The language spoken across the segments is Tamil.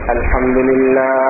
الحمد لله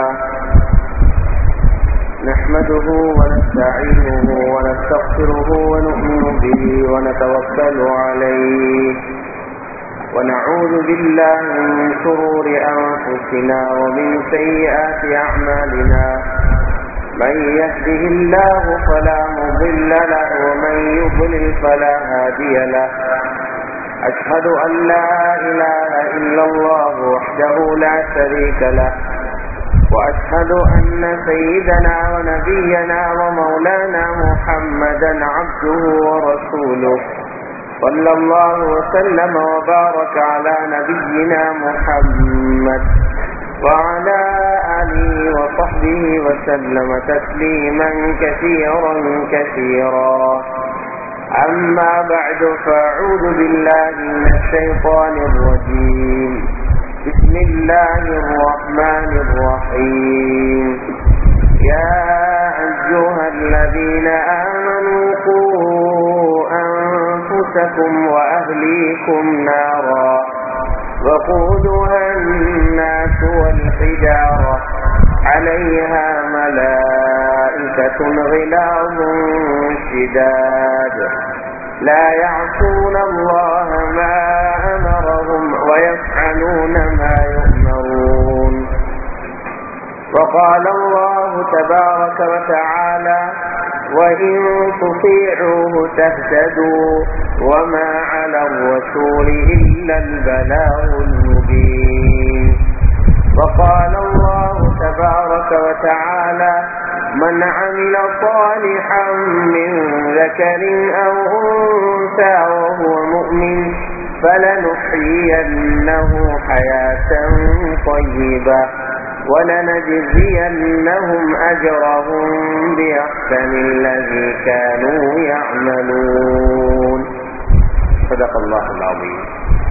نحمده ونستعينه ونستغفره ونؤمن به ونتوكل عليه ونعوذ بالله من شرور أنفسنا ومن سيئات أعمالنا من يهده الله فلا مضل له ومن يضلل فلا هادي له أشهد أن لا إله إلا الله وحده لا شريك له وأشهد أن سيدنا ونبينا ومولانا محمدا عبده ورسوله صلى الله وسلم وبارك على نبينا محمد وعلى آله وصحبه وسلم تسليما كثيرا كثيرا أما بعد فأعوذ بالله من الشيطان الرجيم بسم الله الرحمن الرحيم يا أيها الذين آمنوا قوا أنفسكم وأهليكم نارا وقودها الناس والحجارة عليها ملائكة غلاظ شداد لا يعصون الله ما أمرهم ويفعلون ما يؤمرون وقال الله تبارك وتعالى وإن تطيعوه تهتدوا وما على الرسول إلا البلاغ المبين وقال الله تبارك وتعالى من عمل صالحا من ذكر أو أنثى وهو مؤمن فلنحيينه حياة طيبة ولنجزينهم أجرهم بأحسن الذي كانوا يعملون صدق الله العظيم.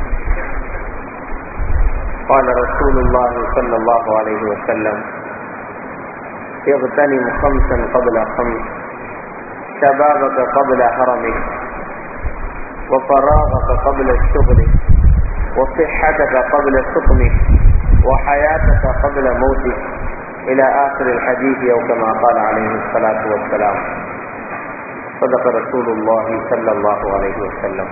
قال رسول الله صلى الله عليه وسلم اغتنم خمسا قبل خمس شبابك قبل هرمك وفراغك قبل الشغل وصحتك قبل سقمك وحياتك قبل موتك إلى آخر الحديث أو كما قال عليه الصلاة والسلام. صدق رسول الله صلى الله عليه وسلم.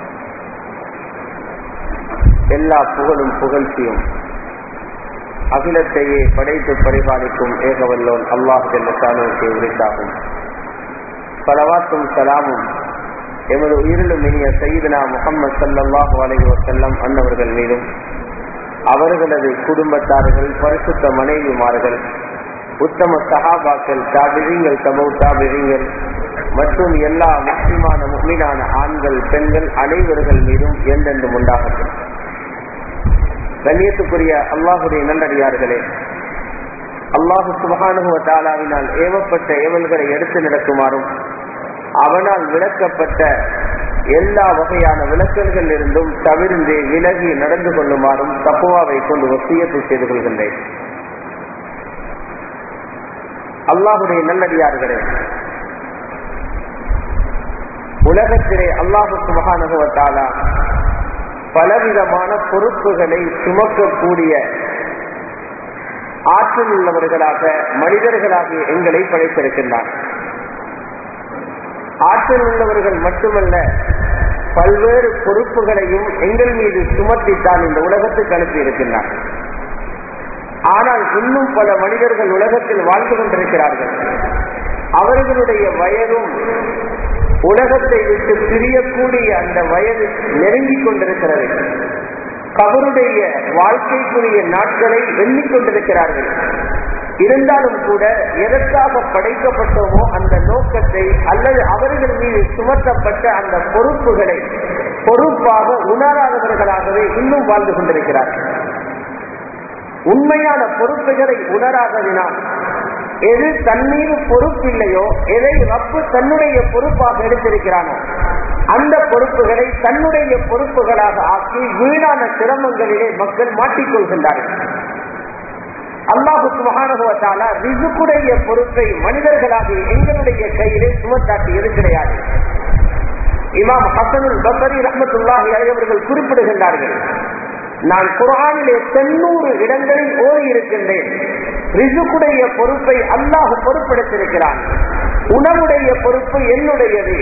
எல்லா புகழும் புகழ்ச்சியும் அகிலத்தையே படைத்து பரிபாலிக்கும் ஏகவல்லோன் அல்லாஹ் ஜல்ல ஷானுவுக்கு உரித்தாகும். ஸலவாத்தும் ஸலாமும் எமது உயிரிலும் இனிய சய்யிதுனா முஹம்மது ஸல்லல்லாஹு அலைஹி வஸல்லம் அன்னவர்கள் மீதும் அவர்களது குடும்பத்தார்கள் பரிசுத்த மனைவிமார்கள் உத்தம சஹாபாக்கள் தாபிஈன்கள் தபூ தாபிஈன்கள் மற்றும் எல்லா முஸ்லிமான முஃமினான ஆண்கள் பெண்கள் அனைவர்கள் மீதும் என்றென்றும் உண்டாகட்டும். கண்ணியத்துக்குரிய அல்லாஹுடைய நல்லடியார்களே, அல்லாஹு சுப்ஹானஹு வ தஆலாவினால் ஏவப்பட்ட ஏவல்களை எடுத்து நடக்குமாறும் அவனால் விளக்கப்பட்ட எல்லா வகையான விளக்கல்கள் இருந்தும் தவிர்ந்து விலகி நடந்து கொள்ளுமாறும் தக்வாவை கொண்டு வசியத்து செய்து கொள்கின்றேன். அல்லாஹுடைய நல்லடியார்களே, உலகத்திலே அல்லாஹு சுப்ஹானஹு வ தஆலா பலவிதமான பொறுப்புகளை சுமக்கக்கூடிய ஆற்றல் உள்ளவர்களாக மனிதர்களாக எங்களை படைத்திருக்கின்றார். ஆற்றல் உள்ளவர்கள் மட்டுமல்ல, பல்வேறு பொறுப்புகளையும் எங்கள் மீது சுமத்தித்தான் இந்த உலகத்துக்கு அனுப்பி இருக்கின்றார். ஆனால் இன்னும் பல மனிதர்கள் உலகத்தில் வாழ்ந்து கொண்டிருக்கிறார்கள். அவர்களுடைய வயதும் உலகத்தை விட்டு பிரியக்கூடிய அந்த வயது நெருங்கிக் கொண்டிருக்கிறது. கபருடைய வாழ்க்கைக்குரிய நாட்களை எண்ணிக்கொண்டிருக்கிறார்கள். இருந்தாலும் கூட எதற்காக படைக்கப்பட்டோமோ அந்த நோக்கத்தை அல்லது அவர்கள் மீது சுமத்தப்பட்ட அந்த பொறுப்புகளை பொறுப்பாக உணராதவர்களாகவே இன்னும் வாழ்ந்து கொண்டிருக்கிறார்கள். உண்மையான பொறுப்புகளை உணராததினால் எது தன்மீது பொறுப்பில்லையோ, எதை ரப்பு தன்னுடைய பொறுப்பாக எடுத்திருக்கிறானோ அந்த பொறுப்புகளை தன்னுடைய பொறுப்புகளாக ஆக்கி வீணான சிரமங்களிலே மக்கள் மாட்டிக்கொள்கின்றார்கள். அல்லாஹு சுப்ஹானஹு வ தஆலா ரிஸ்குடைய பொறுப்பை மனிதர்களாகிய எங்களுடைய கையிலே சுமத்தாட்டியது கிடையாது. இமாம் ஹஸனுல் பஸ்ரி ரஹ்மத்துல்லாஹி அலைஹி அவர்கள் குறிப்பிடுகின்றார்கள், நான் குர்ஆனிலே 90 இடங்களில் ஓதி இருக்கின்றேன். ரிசுக்குடைய பொறுப்பை அல்லாஹ் பொறுப்பெடுத்திருக்கிறான். உணவுடைய பொறுப்பு என்னுடையது,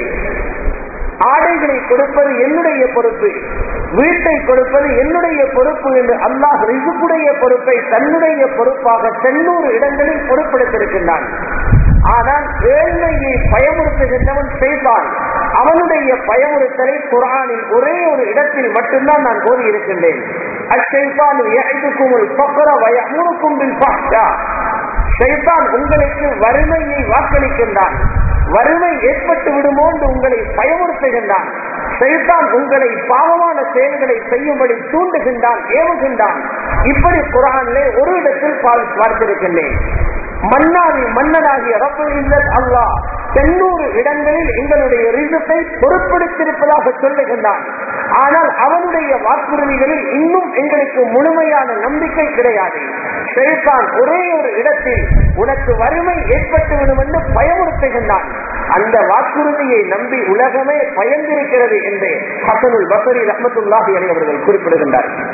ஆடைகளை கொடுப்பது என்னுடைய பொறுப்பு, வீட்டை கொடுப்பது என்னுடைய பொறுப்பு என்று அல்லாஹ் ரிசுக்குடைய பொறுப்பை தன்னுடைய பொறுப்பாக 90 இடங்களில் பொறுப்பெடுத்திருக்கின்றான். ஆனால் ஏழ்மையை பயமுறுத்துகின்றவன் ஷைத்தான். அவனுடைய பயமுறுத்தலை குர்ஆனில் ஒரே ஒரு இடத்தில் மட்டும்தான் நான் ஓதி இருக்கின்றேன். அஷ்ஷைத்தானு யஇதுகுமுல் ஃபக்ர வ யஅமுருகும் பில் ஃபஹ்ஷா. ஷைத்தான் உங்களுக்கு வறுமையை வாக்களிக்கின்றான். வறுமை ஏற்பட்டு விடுமோ என்று உங்களை பயமுறுத்துகின்றான். ஷைத்தான் உங்களை பாவமான செயல்களை செய்யும்படி தூண்டுகின்றான், ஏவுகின்றான். இப்படி குர்ஆனிலே ஒரு இடத்தில் பார்த்திருக்கின்றேன். மன்னாதி மன்னனாகிய ரப்பல் இஸ்ஸத் அல்லாஹ் 90 இடங்களில் எங்களுடைய ரிசுக்கை பொறுப்பெடுத்திருப்பதாக சொல்லுகின்றான். ஆனால் அவனுடைய வாக்குறுதிகளில் இன்னும் எங்களுக்கு முழுமையான நம்பிக்கை கிடையாது. ஷைத்தான் ஒரே ஒரு இடத்தில் உனக்கு வறுமை ஏற்பட்டுவிடும் என்று பயமுறுத்துகின்றான். அந்த வாக்குறுதியை நம்பி உலகமே பயந்திருக்கிறது என்று ஹஸனுல் பஸரி ரஹ்மத்துல்லாஹி அலைஹி அவர்கள் குறிப்பிடுகின்றார்கள்.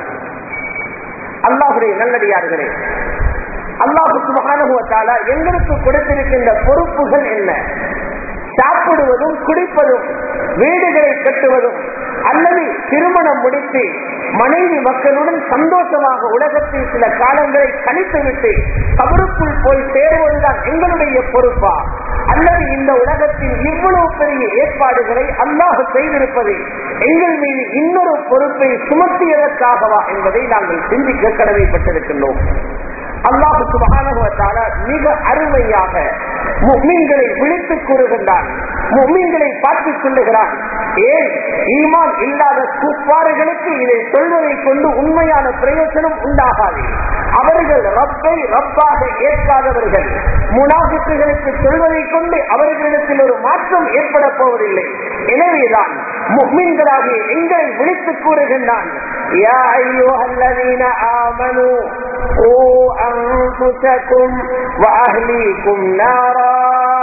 அல்லாஹ்வுடைய நல்லடியார்களே, அல்லாஹ் சுப்ஹானஹு வ தஆலா எங்களுக்கு கொடுத்திருக்கின்ற பொறுப்புகள் என்ன? சாப்பிடுவதும் குடிப்பதும், வீடுகளை கட்டுவதும், அல்லது திருமணம் முடித்து மனைவி மக்களுடன் சந்தோஷமாக உலகத்தில் சில காலங்களை கழித்துவிட்டு கபருக்குள் போய் சேருவதுதான் எங்களுடைய பொறுப்பா? அல்லது இந்த உலகத்தில் இவ்வளவு பெரிய ஏற்பாடுகளை அல்லாஹ் செய்திருப்பது எங்கள் மீது இன்னொரு பொறுப்பை சுமத்தியதற்காகவா என்பதை நாங்கள் சிந்திக்க கடமைப்பட்டிருக்கின்றோம். அல்லாஹ் சுப்ஹானஹு வ தஆலா மிக அருமையாக முஃமின்களை விழித்துக் கூறுகின்றான், முஃமின்களை பார்த்து சொல்லுகிறான். ஏன் ஈமான் இல்லாத குஃபார்களுக்கு இதை சொல்வதை கொண்டு உண்மையான பிரயோஜனம் உண்டாகாது. அவர்கள் ரப்பை ரப்பாக ஏற்காதவர்கள். முனாஃபிக்குகளுக்கு சொல்வதை கொண்டு அவர்களிடத்தில் ஒரு மாற்றம் ஏற்பட போவதில்லை. எனவேதான் முஃமின்களாகிய எங்களை விழித்துக் கூறுகின்றான். யா அய்யுஹல்லதீன ஆமனூ கூ அன்ஃபுஸகும் வ அஹ்லீகும் நாரா.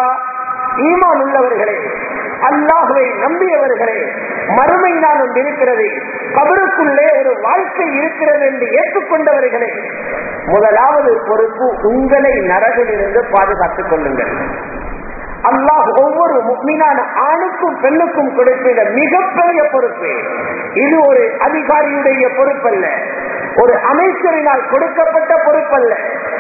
ஈமான் உள்ளவர்களே, அல்லாஹ்வை நம்பியவர்களே, மறுமை நாள் ஒன்று இருக்கிறது, கபருக்குள்ளே ஒரு வாழ்க்கை இருக்கிறது என்று ஏற்றுக்கொண்டவர்களே, முதலாவது பொறுப்பு உங்களை நரகிலிருந்து பாதுகாத்துக் கொள்ளுங்கள். அல்லாஹ் ஒவ்வொரு முஃமினான ஆணுக்கும் பெண்ணுக்கும் கொடுக்கிற மிகப்பெரிய பொறுப்பு. இது ஒரு அதிகாரியுடைய பொறுப்பல்ல, ஒரு அமைச்சரினால் கொடுக்கப்பட்ட பொறுப்பல்ல,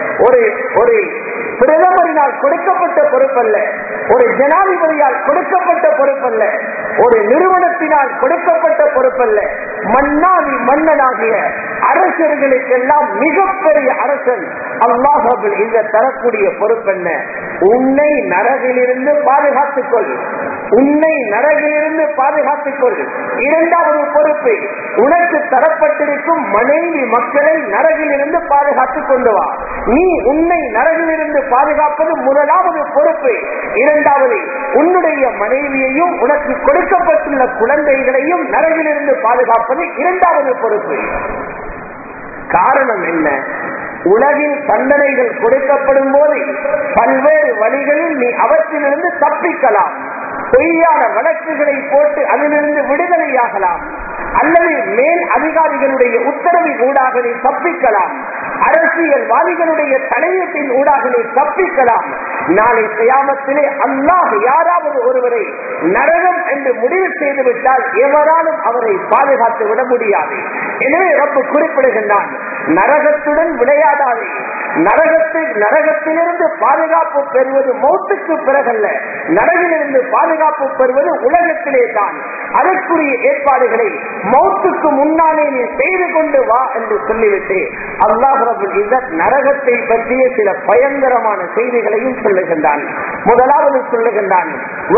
ஒரு பிரதமரினால் கொடுக்கப்பட்ட பொறுப்பல்ல, ஒரு ஜனாதிபதியால் கொடுக்கப்பட்ட பொறுப்பல்ல, ஒரு நிறுவனத்தினால் கொடுக்கப்பட்ட பொறுப்பல்ல. மன்னாதி மன்னனாகிய அரசர்களுக்கெல்லாம் மிகப்பெரிய அரசன் அல்லாஹ் ரப்பல் இஸ்ஸத் தரக்கூடிய பொறுப்பென்ன? உன்னை நரகிலிருந்து பாதுகாத்துக் கொள், உன்னை நரகிலிருந்து பாதுகாத்துக் கொள். இரண்டாவது பொறுப்பு, உனக்கு தரப்பட்டிருக்கும் மனைவி மக்களை நரகிலிருந்து பாதுகாத்துக் கொண்டு வா. நீ உன்னை நரகிலிருந்து பாதுகாப்பது முதலாவது பொறுப்பு. இரண்டாவது, உன்னுடைய மனைவியையும் உனக்கு கொடுக்கப்பட்டுள்ள குழந்தைகளையும் நரகிலிருந்து பாதுகாப்பது இரண்டாவது பொறுப்பு. காரணம் என்ன? உலகில் தண்டனைகள் கொடுக்கப்படும் போது பல்வேறு வழிகளில் நீ அவற்றிலிருந்து தப்பிக்கலாம். பொய்யான வழக்குகளை போட்டு அதிலிருந்து விடுதலையாகலாம், அல்லது மேல் அதிகாரிகளுடைய உத்தரவின் ஊடாக நீ தப்பிக்கலாம், அரசியல்வாதிகளுடைய தலையீட்டின் ஊடாக நீ தப்பிக்கலாம். நாளை கியாமத்திலே அல்லாஹ் யாராவது ஒருவரை நரகம் என்று முடிவு செய்துவிட்டால் எவராலும் அவரை பாதுகாத்து விட முடியாது. எனவே ரப்பு குறிப்பிடுகின்றான், நரகத்துடன் விளையாடாதே. நரகத்திலிருந்து பாதுகாப்பு பெறுவது மௌத்துக்கு பிறகல்ல, நரகிலிருந்து பாதுகாப்பு பெறுவது உலகத்திலே தான். அதற்குரிய ஏற்பாடுகளை மௌத்துக்கு முன்னாலே நீ செய்து கொண்டு வா என்று சொல்லிவிட்டு அல்லாஹ் ரப்பல் இஸ்ஸத் நரகத்தை பற்றிய சில பயங்கரமான செய்திகளையும் சொல்லுகின்றான். முதலாவது சொல்லுகின்றான்,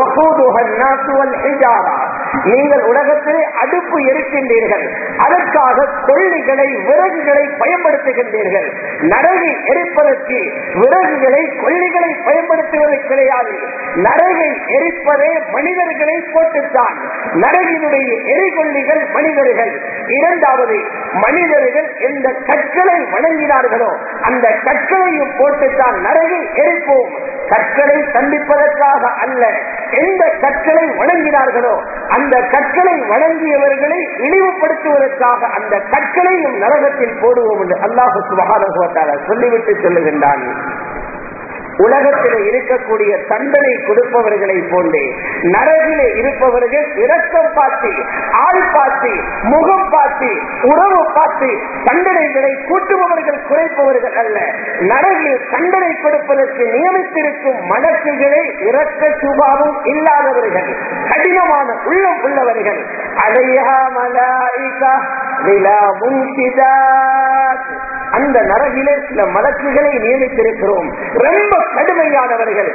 நீங்கள் உலகத்திலே அடுப்பு எரிக்கின்றீர்கள், அதற்காக கொள்ளிகளை விறகுகளை பயன்படுத்துகின்றீர்கள். நரகை எரிப்பதற்கு விறகுகளை கொள்ளிகளை பயன்படுத்துவது கிடையாது. நரகை எரிப்பதே மனிதர்களை போட்டுத்தான். நரகினுடைய எரிகொள்ளிகள் மனிதர்கள். இரண்டாவது, மனிதர்கள் எந்த கற்களை வணங்கினார்களோ அந்த கற்களையும் போட்டுத்தான் நரகை எரிப்போம். கற்களை தண்டிப்பதற்காக அல்ல, எந்த கற்களை வணங்கினார்களோ அந்த கற்களை வணங்கியவர்களை இழிவுபடுத்துவதற்காக அந்த கற்களையும் நரகத்தில் போடுவோம் என்று அல்லாஹ் சுப்ஹானஹு வ தஆலா சொல்லிவிட்டு சொல்லுகின்றான். உலகத்திலே இருக்கக்கூடிய தண்டனை கொடுப்பவர்களை போன்றே நரகிலே இருப்பவர்கள் இரக்கம் பார்த்து, ஆள் பார்த்து, முகம் பார்த்து, உறவு பார்த்து தண்டனைகளை கூட்டுபவர்கள், குறைப்பவர்கள் அல்ல. நரகில் தண்டனை கொடுப்பதற்கு நியமித்திருக்கும் மலக்குகளை இரக்க சுபாவம் இல்லாதவர்கள், கடினமான உள்ளம் உள்ளவர்கள். அலைஹா மலாயிகா கிலாமுன் ஷிதாத். அந்த நரகிலே சில மலக்குகளை நியமித்திருக்கிறோம், ரொம்ப கடுமையானவர்கள்.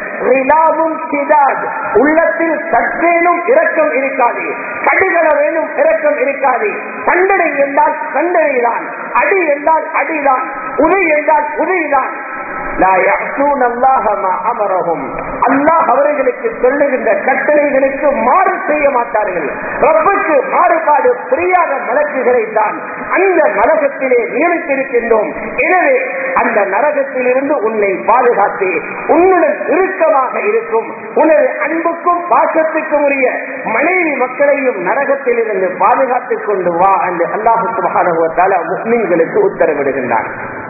உள்ளத்தில் சற்றேனும் இரக்கம் இருக்காது, கடுகளவேனும் இரக்கம் இருக்காது. தண்டனை என்றால் தண்டனைதான், அடி என்றால் அடிதான், உதை என்றால் உதைதான். அல்லாஹ் அவர்களுக்கு சொல்லுகின்ற கட்டளைகளுக்கு மாறு செய்ய மாட்டார்கள். ரப்புக்கு மாறுபாடு புரியாத மலக்குகளை தான் அந்த நரகத்திலே நியமித்திருக்கின்றோம். எனவே அந்த நரகத்திலிருந்து உன்னை பாதுகாத்து உன்னுடன் இறுக்கமாக இருக்கும் உனது அன்புக்கும் பாசத்துக்கும் உரிய மனைவி மக்களையும் நரகத்திலிருந்து பாதுகாத்துக் கொண்டு வா என்று அல்லாஹ் சுப்ஹானஹு வ தஆலா முஃமின்களுக்கு உத்தரவிடுகின்றார்.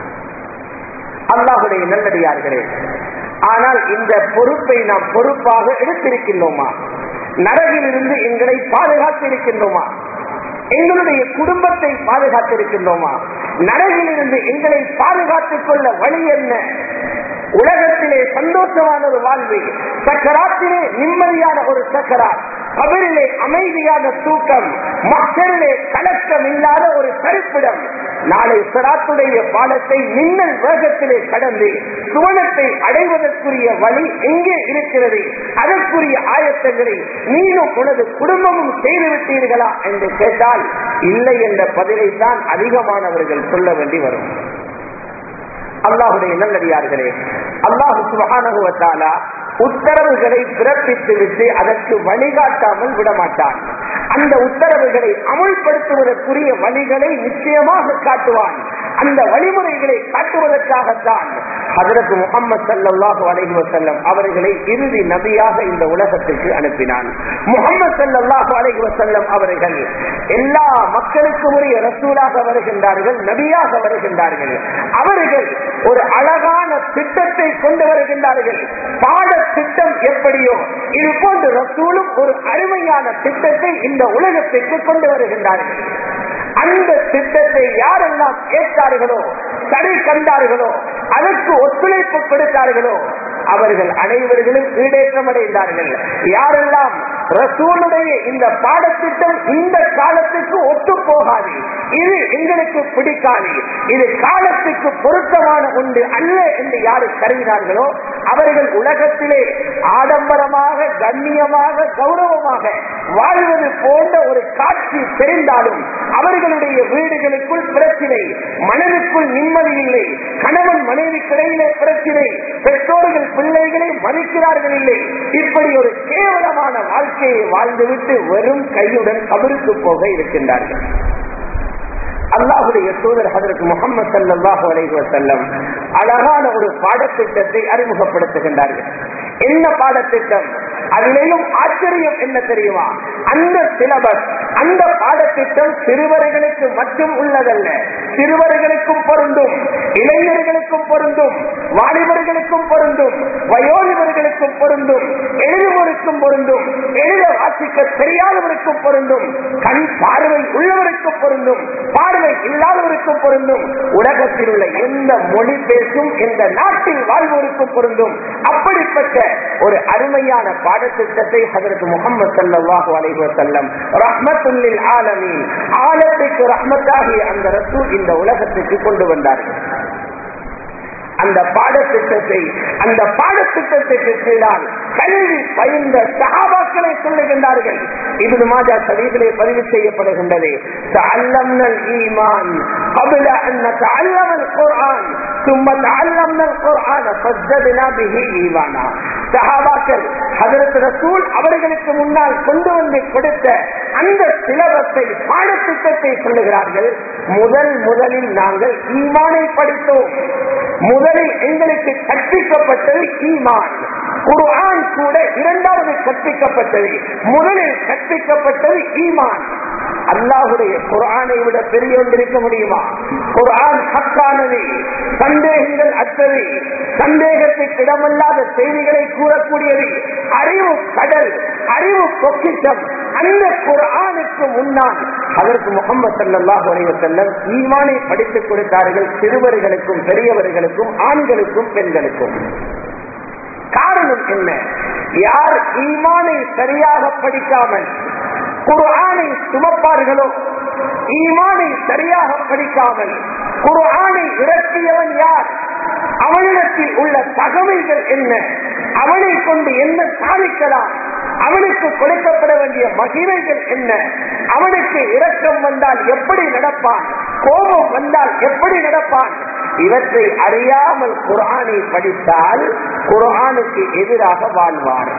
அல்லாஹுடைய நல்லடியார்களே, ஆனால் இந்த பொறுப்பை நாம் பொறுப்பாக எடுத்திருக்கின்றோமா? நரகிலிருந்து எங்களை பாதுகாத்திருக்கின்றோமா? எங்களுடைய குடும்பத்தை பாதுகாத்திருக்கின்றோமா? நரகிலிருந்து எங்களை பாதுகாத்துக் கொள்ள வழி என்ன? உலகத்திலே சந்தோஷமான ஒரு வாழ்வு, சக்கராத்திலே நிம்மதியான ஒரு சக்கராத், கபரிலே அமைதியான தூக்கம், மக்களிலே கலக்கம் இல்லாத ஒரு கருப்பிடம். நாளை சிராத்துடைய பாலத்தை மின்னல் வேகத்திலே கடந்து சுவனத்தை அடைவதற்குரிய வழி எங்கே இருக்கிறது? அதற்குரிய ஆயத்தங்களை நீனும் உனது குடும்பமும் செய்துவிட்டீர்களா என்று கேட்டால் இல்லை என்ற பதிலைத்தான் அதிகமானவர்கள் சொல்ல வேண்டி வரும். அல்லாஹுடைய நல்லடியார்களே, அல்லாஹ் சுப்ஹானஹு வ தஆலா உத்தரவுகளை பிறப்பித்து விட்டு அதற்கு வழிகாட்டாமல் விடமாட்டான். அந்த உத்தரவுகளை அமுல்படுத்துவதற்குரிய வழிகளை நிச்சயமாக காட்டுவான். அந்த வழிமுறைகளை காட்டுவதற்காகத்தான் ஹஜ்ரத் முஹம்மது ஸல்லல்லாஹு அலைஹி வஸல்லம் அவர்களை இறுதி நபியாக இந்த உலகத்திற்கு அனுப்பினான். முஹம்மது ஸல்லல்லாஹு அலைஹி வஸல்லம் அவர்கள் எல்லா மக்களுக்கும் உரிய ரசூலாக வருகின்றார்கள், நபியாக வருகின்றார்கள். அவர்கள் ஒரு அழகான திட்டத்தை கொண்டு வருகின்றார்கள். பாட திட்டம் எப்படியோ இது போன்று ரசூலும் ஒரு அருமையான திட்டத்தை இந்த உலகத்திற்கு கொண்டு வருகின்றார்கள். அந்த திட்டத்தை யாரெல்லாம் ஏற்றார்களோ, சரி கண்டார்களோ, அதற்கு ஒத்துழைப்பு கொடுத்தார்களோ அவர்கள் அனைவர்களும் ஈடேற்றம் அடைந்தார்கள். யாரெல்லாம் ரசூலுடைய இந்த பாடத்திட்டம் இந்த காலத்துக்கு ஒத்து போகாது, இது எங்களுக்கு பிடிக்காது, இது காலத்துக்கு பொருத்தமான ஒன்று அல்ல என்று யாரு கருதினார்களோ அவர்கள் உலகத்திலே ஆடம்பரமாக, கண்ணியமாக, கௌரவமாக வாழ்வது போன்ற ஒரு காட்சி தெரிந்தாலும் அவர்களுடைய வீடுகளுக்குள் பிரச்சினை, மனதுக்குள் நிம்மதி இல்லை, கணவன் மனைவிக்கிடையிலே பிரச்சினை, பெற்றோர்கள் பிள்ளைகளை மதிக்கிறார்கள் இல்லை. இப்படி ஒரு கேவலமான வாழ்க்கையை வாழ்ந்துவிட்டு வெறும் கையுடன் கபருக்கு போக இருக்கின்றார்கள். அல்லாஹுடைய தூதர் ஹஜ்ரத் முஹம்மது ஸல்லல்லாஹு அலைஹி வஸல்லம் அழகான ஒரு பாடத்திட்டத்தை அறிமுகப்படுத்துகின்றார்கள். என்ன பாடத்திட்டம்? அதிலேயும் ஆச்சரியம் என்ன தெரியுமா? அந்த சிலபஸ், அந்த பாடத்திட்டம் சிறுவர்களுக்கு மட்டும் உள்ளதல்ல, சிறுவர்களுக்கும் பொருந்தும், இளைஞர்களுக்கும் பொருந்தும், வாலிபர்களுக்கும் பொருந்தும், வயோதிபர்களுக்கும் பொருந்தும், எழுதுவோருக்கும் பொருந்தும், எழுத வாசிக்க தெரியாதவருக்கும் பொருந்தும், கண் பார்வை உள்ளவருக்கும் பொருந்தும், பார்வை இல்லாதவருக்கும் பொருந்தும், உலகத்தில் உள்ள எந்த மொழி பேசும் எந்த நாட்டில் வாழ்வோருக்கும் பொருந்தும். அப்படிப்பட்ட ஒரு அருமையான பாடத்திட்டத்தை ஹஜ்ரத் முஹம்மது ஸல்லல்லாஹு அலைஹி வஸல்லம் ரஹ்மத்துல் லில் ஆலமீன், ஆலத்துக்கு ரஹ்மத்தாகிய அந்த ரசூல் இந்த உலகத்துக்கு கொண்டு வந்தார்கள். அந்த பாடத்திட்டத்துக்கு கீழால் கல்வி பயின்ற சஹாபாக்களை சொல்லுகின்றார்கள். இப்னு மாஜா ஷரீஃபிலே பதிவு செய்யப்படுகின்றது, தஅல்லம்னல் ஈமான் قبل ان نتعلم القرآن ثم تعلمنا القرآن فزدنا به ஈமானா. சஹாபாக்கள் ஹஜ்ரத் ரசூல் அவர்களுக்கு முன்னால் கொண்டு வந்து கொடுத்த அந்த சிலபஸை, பாடத்திட்டத்தை சொல்லுகிறார்கள். முதலில் நாங்கள் ஈமானை படித்தோம். முதலில் எங்களுக்கு கற்பிக்கப்பட்டது ஈமான். குர்ஆன் கூட இரண்டாவது கற்பிக்கப்பட்டது. முதலில் கற்பிக்கப்பட்டது ஈமான். அல்லாஹுடைய குர்ஆனை விட பெரிய ஒன்று இருக்க முடியுமா? குர்ஆன் ஹக்கானது, சந்தேகங்கள் அற்றது, சந்தேகத்துக்கு இடமில்லாத செய்திகளை கூறக்கூடியது, அறிவு கடல், அறிவு பொக்கிஷம். அந்த குர்ஆனுக்கு முன்னால் அதற்கு முஹம்மது ஸல்லல்லாஹு அலைஹி வஸல்லம் ஈமானை படித்துக் கொடுத்தார்கள், சிறுவர்களுக்கும் பெரியவர்களுக்கும், ஆண்களுக்கும் பெண்களுக்கும். காரணம் என்ன? யார் ஈமானை சரியாக படிக்காமல் குர்ஆனை சுமப்பார்களோ, ஈமானை சரியாக படிக்காமல் குர்ஆனை இறக்கியவன் யார், அவனிடத்தில் உள்ள தகவல்கள் என்ன, அவனை கொண்டு என்ன சாதிக்கலாம், அவனுக்கு கொடுக்கப்பட வேண்டிய மகிமைகள் என்ன, அவனுக்கு இரக்கம் வந்தால் எப்படி நடப்பான், கோபம் வந்தால் எப்படி நடப்பான், இவற்றை அறியாமல் குர்ஆனை படித்தால் குர்ஆனுக்கு எதிராக வாழ்வார்.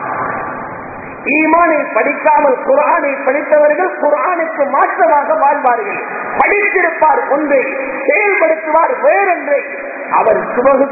ஈமானை படிக்காமல் குர்ஆனை படித்தவர்கள் குர்ஆனுக்கு மாற்றமாக வாழ்வார்கள். படித்திருப்பார் ஒன்றை, செயல்படுத்துவார் வேறொன்றை. அவர் சுபகு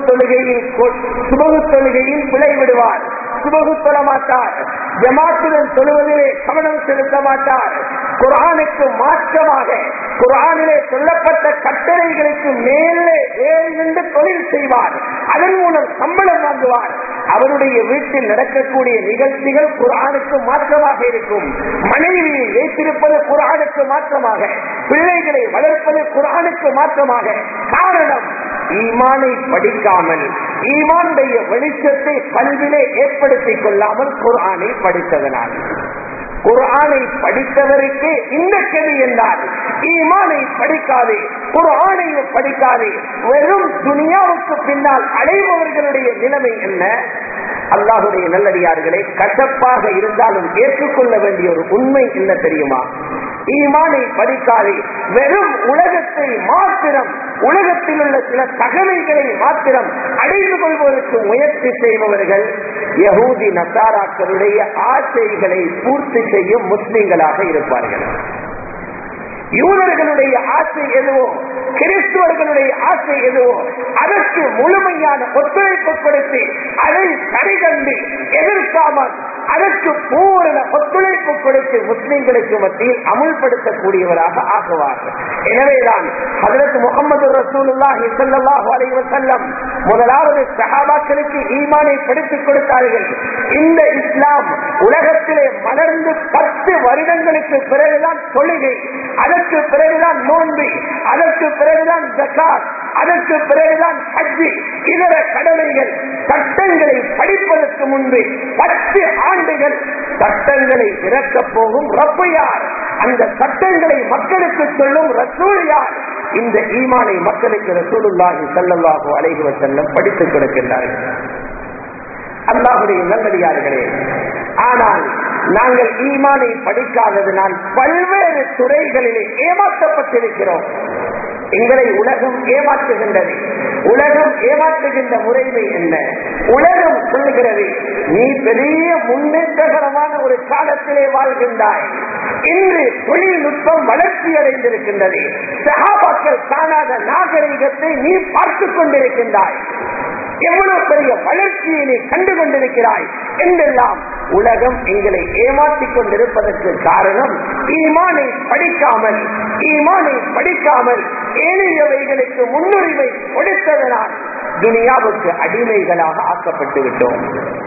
தொழுகையில் விளைவிடுவார், சுபகு தொழ மாட்டார், ஜமாத்துடன் தொழுவதிலே கவனம் செலுத்த மாட்டார். குர்ஆனுக்கு மாற்றமாக குர்ஆனிலே சொல்லப்பட்ட கட்டளைகளுக்கு மேலே வேறு நின்று தொழில் செய்வார், அதன் மூலம் சம்பளம் வாங்குவார். அவருடைய வீட்டில் நடக்கக்கூடிய நிகழ்ச்சிகள் குர்ஆனுக்கு மாற்றமாக இருக்கும். மனைவியை வைத்திருப்பது குர்ஆனுக்கு மாற்றமாக, பிள்ளைகளை வளர்ப்பது குர்ஆனுக்கு மாற்றமாக. காரணம், ஈமானை படிக்காமல், ஈமானுடைய வெளிச்சத்தை கல்விலே ஏற்படுத்திக் கொள்ளாமல் குர்ஆனை படித்ததனால். குர்ஆனை படித்தவருக்கு இந்த கெதி என்றால் ஈமானை படிக்காதே, குர்ஆனையும் படிக்காதே, வெறும் துனியாவுக்கு பின்னால் அடைபவர்களுடைய நிலைமை என்ன? அல்லாஹுடைய நல்லடியார்களே, கசப்பாக இருந்தாலும் ஏற்றுக்கொள்ள வேண்டிய ஒரு உண்மை என்ன தெரியுமா? ஈமானை படிக்காதே, வெறும் உலகத்தை மாத்திரம், உலகத்தில் உள்ள சில தகவல்களை மாத்திரம் அடைந்து கொள்வதற்கு முயற்சி செய்பவர்கள் யஹூதி நசாராக்களுடைய ஆசைகளை பூர்த்தி செய்யும் முஸ்லிம்களாக இருப்பார்கள். யூதர்களுடைய ஆசை எதுவோ, கிறிஸ்துவர்களுடைய ஆசை எதுவோ, அதற்கு முழுமையான ஒத்துழைப்பு கொடுத்து அதை சரிகண்டு எதிர்க்காமல் அதற்கு பூரண ஒத்துழைப்பு கொடுத்து முஸ்லிம்களுக்கு மத்தியில் அமுல்படுத்தக்கூடியவராக ஆகுவார்கள். எனவேதான் ஹஜ்ரத் முஹம்மது ரசூலுல்லாஹி ஸல்லல்லாஹு அலைஹி வஸல்லம் முதலாவது சஹாபாக்களுக்கு ஈமானை படித்துக் கொடுத்தார்கள். இந்த இஸ்லாம் உலகத்திலே மலர்ந்து 10 வருடங்களுக்கு பிறகுதான் தொழுகை, அதற்கு பிறகுதான் நோன்பு, அதற்கு பிறகுதான் ஜகாத், அதற்கு பிறகுதான் ஹஜ், இதர கடமைகள். சட்டங்களை படிப்பதற்கு முன்பு 10 ஆண்டுகள் சட்டங்களை இறக்கப் போகும் ரப்பு யார், அந்த சட்டங்களை மக்களுக்கு சொல்லும் ரசூல் யார்? இந்த ஈமானை மக்களுக்கு ரசூலுல்லாஹி ஸல்லல்லாஹு அலைஹி வஸல்லம் படித்துக் கொடுக்கின்றார்கள். அல்லாஹ்வுடைய நல்லடியார்களே, ஆனால் நாங்கள் ஈமானை படிக்காததனால் பல்வேறு துறைகளிலே ஏமாற்றப்பட்டிருக்கிறோம். எங்களை உலகம் ஏமாற்றுகின்றது. உலகம் ஏமாற்றுகின்ற முறைமை என்ன? உலகம் சொல்லுகிறது, நீ பெரிய முன்னேற்றகரமான ஒரு காலத்திலே வாழ்கின்றாய். இன்று தொழில்நுட்பம் வளர்ச்சி அடைந்திருக்கின்றது. சஹாபாக்கள் காணாத நாகரிகத்தை நீ பார்த்துக் கொண்டிருக்கின்றாய். எவ்வளவு பெரிய வளர்ச்சியை நீ கண்டு கொண்டிருக்கிறாய் என்றெல்லாம் உலகம் எங்களை ஏமாற்றிக் கொண்டிருப்பதற்கு காரணம் ஈமானை படிக்காமல், ஈமானை படிக்காமல் ஏனையவைகளுக்கு முன்னுரிமை கொடுத்ததனால் துனியாவுக்கு அடிமைகளாக ஆக்கப்பட்டு விட்டோம்.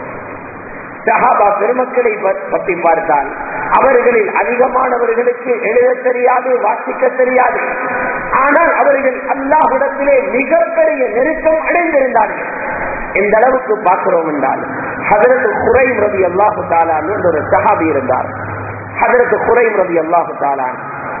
சஹாபா பெருமக்களை பற்றி பார்த்தால் அவர்களில் அதிகமானவர்களுக்கு எழுத தெரியாது, வாசிக்க தெரியாது. ஆனால் அவர்கள் அல்லாஹ்விடத்திலே மிகப்பெரிய நெருக்கம் அடைந்திருந்தார்கள். எந்த அளவுக்கு பார்க்கிறோம் என்றால், ஹஜ்ரத் குரைம் ரலியல்லாஹு தஆலா என்ற ஒரு சஹாபி இருந்தார். ஹஜ்ரத் குரைம் ரலியல்லாஹு தஆலா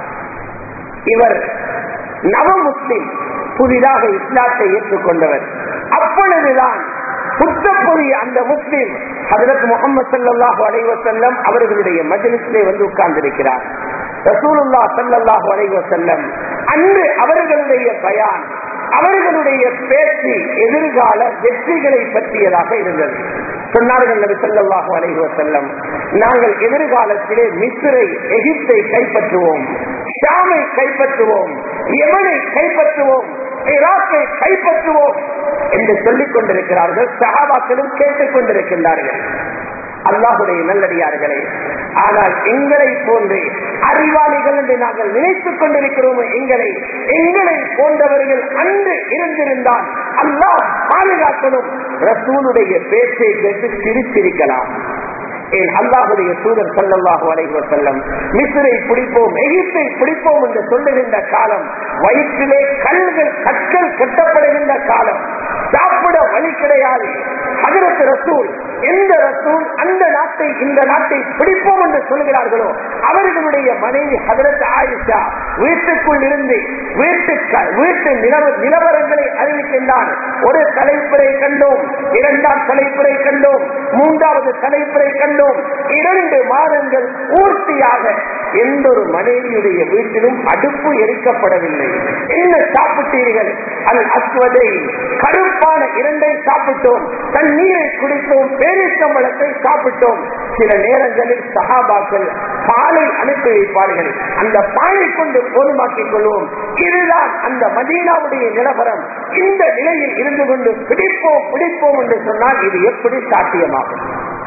இவர் நவ முஸ்லிம், புதிதாக இஸ்லாத்தை ஏற்றுக்கொண்டவர். அப்பொழுதுதான் புத்தப்புதிய அந்த முஸ்லிம் ஹஜ்ரத் முஹம்மது ஸல்லல்லாஹு அலைஹி வஸல்லம் அவர்களுடைய மஜ்லிஸிலே வந்து உட்கார்ந்திருக்கிறார். ரசூலுல்லாஹ் ஸல்லல்லாஹு அலைஹி வஸல்லம் அன்று அவர்களுடைய பயான், அவர்களுடைய பேச்சு எதிர்கால வெற்றிகளை பற்றியதாக இருந்தது. சொன்னார்கள் நபி ஸல்லல்லாஹு அலைஹி வஸல்லம், நாங்கள் எதிர்காலத்திலே மிஸ்ரை, எகிப்தை கைப்பற்றுவோம், ஷாமை கைப்பற்றுவோம், யமனை கைப்பற்றுவோம், ஈராக்கை கைப்பற்றுவோம் என்று சொல்லிக் கொண்டிருக்கிறார்கள். சஹாபாக்களும் கேட்டுக் கொண்டிருக்கின்றார்கள். அல்லாஹுடைய நல்லடியார்களே, ஆனால் எங்களை போன்று அறிவாளிகள் என்று நாங்கள் நினைத்துக் கொண்டிருக்கிறோம். எங்களை போன்றவர்கள் அன்று இருந்திருந்தால் அல்லாஹ் பாதுகாக்கணும், ரசூலுடைய பேச்சை கேட்டு சிரித்திருக்கலாம். அல்லாஹுடைய தூதர் ஸல்லல்லாஹு அலைஹி வஸல்லம் மிஸ்ரை பிடிப்போம், எகிப்தை பிடிப்போம் என்று சொல்லுகின்ற காலம், வயிற்றிலே கற்கள் கட்டப்படுகின்ற காலம், சாப்பிட வழி கிடையாது. ஹஜ்ரத் ரசூல், எந்த ரசூல் அந்த நாட்டை இந்த நாட்டை பிடிப்போம் என்று சொல்கிறார்களோ அவர்களுடைய மனைவி ஹஜ்ரத் ஆயிஷா வீட்டுக்குள் இருந்து வீட்டு நிலவரங்களை அறிவிக்கின்றார். ஒரு தலைப்புரை கண்டோம், இரண்டாம் தலைப்புரை கண்டோம், மூன்றாவது தலைப்புரை கண்டோம். 2 மாதங்கள் பூர்த்தியாக எந்த ஒரு மனைவியுடைய வீட்டிலும் அடுப்பு எரிக்கப்படவில்லை. என்ன சாப்பிட்டீர்கள்? அல் அஸ்வதை, கருப்பான 2 சாப்பிட்டோம், தண்ணீரை குடித்தோம், பேரிச்சம்பழத்தை சாப்பிட்டோம். சில நேரங்களில் சஹாபாக்கள் பாலை அனுப்பி வைப்பார்கள், அந்த பாலை கொண்டு போதுமாக்கிக் கொள்வோம். இதுதான் அந்த மதீனாவுடைய நிலவரம். இந்த நிலையில் இருந்து கொண்டு பிடிப்போம் என்று சொன்னால் இது எப்படி சாத்தியமாகும்?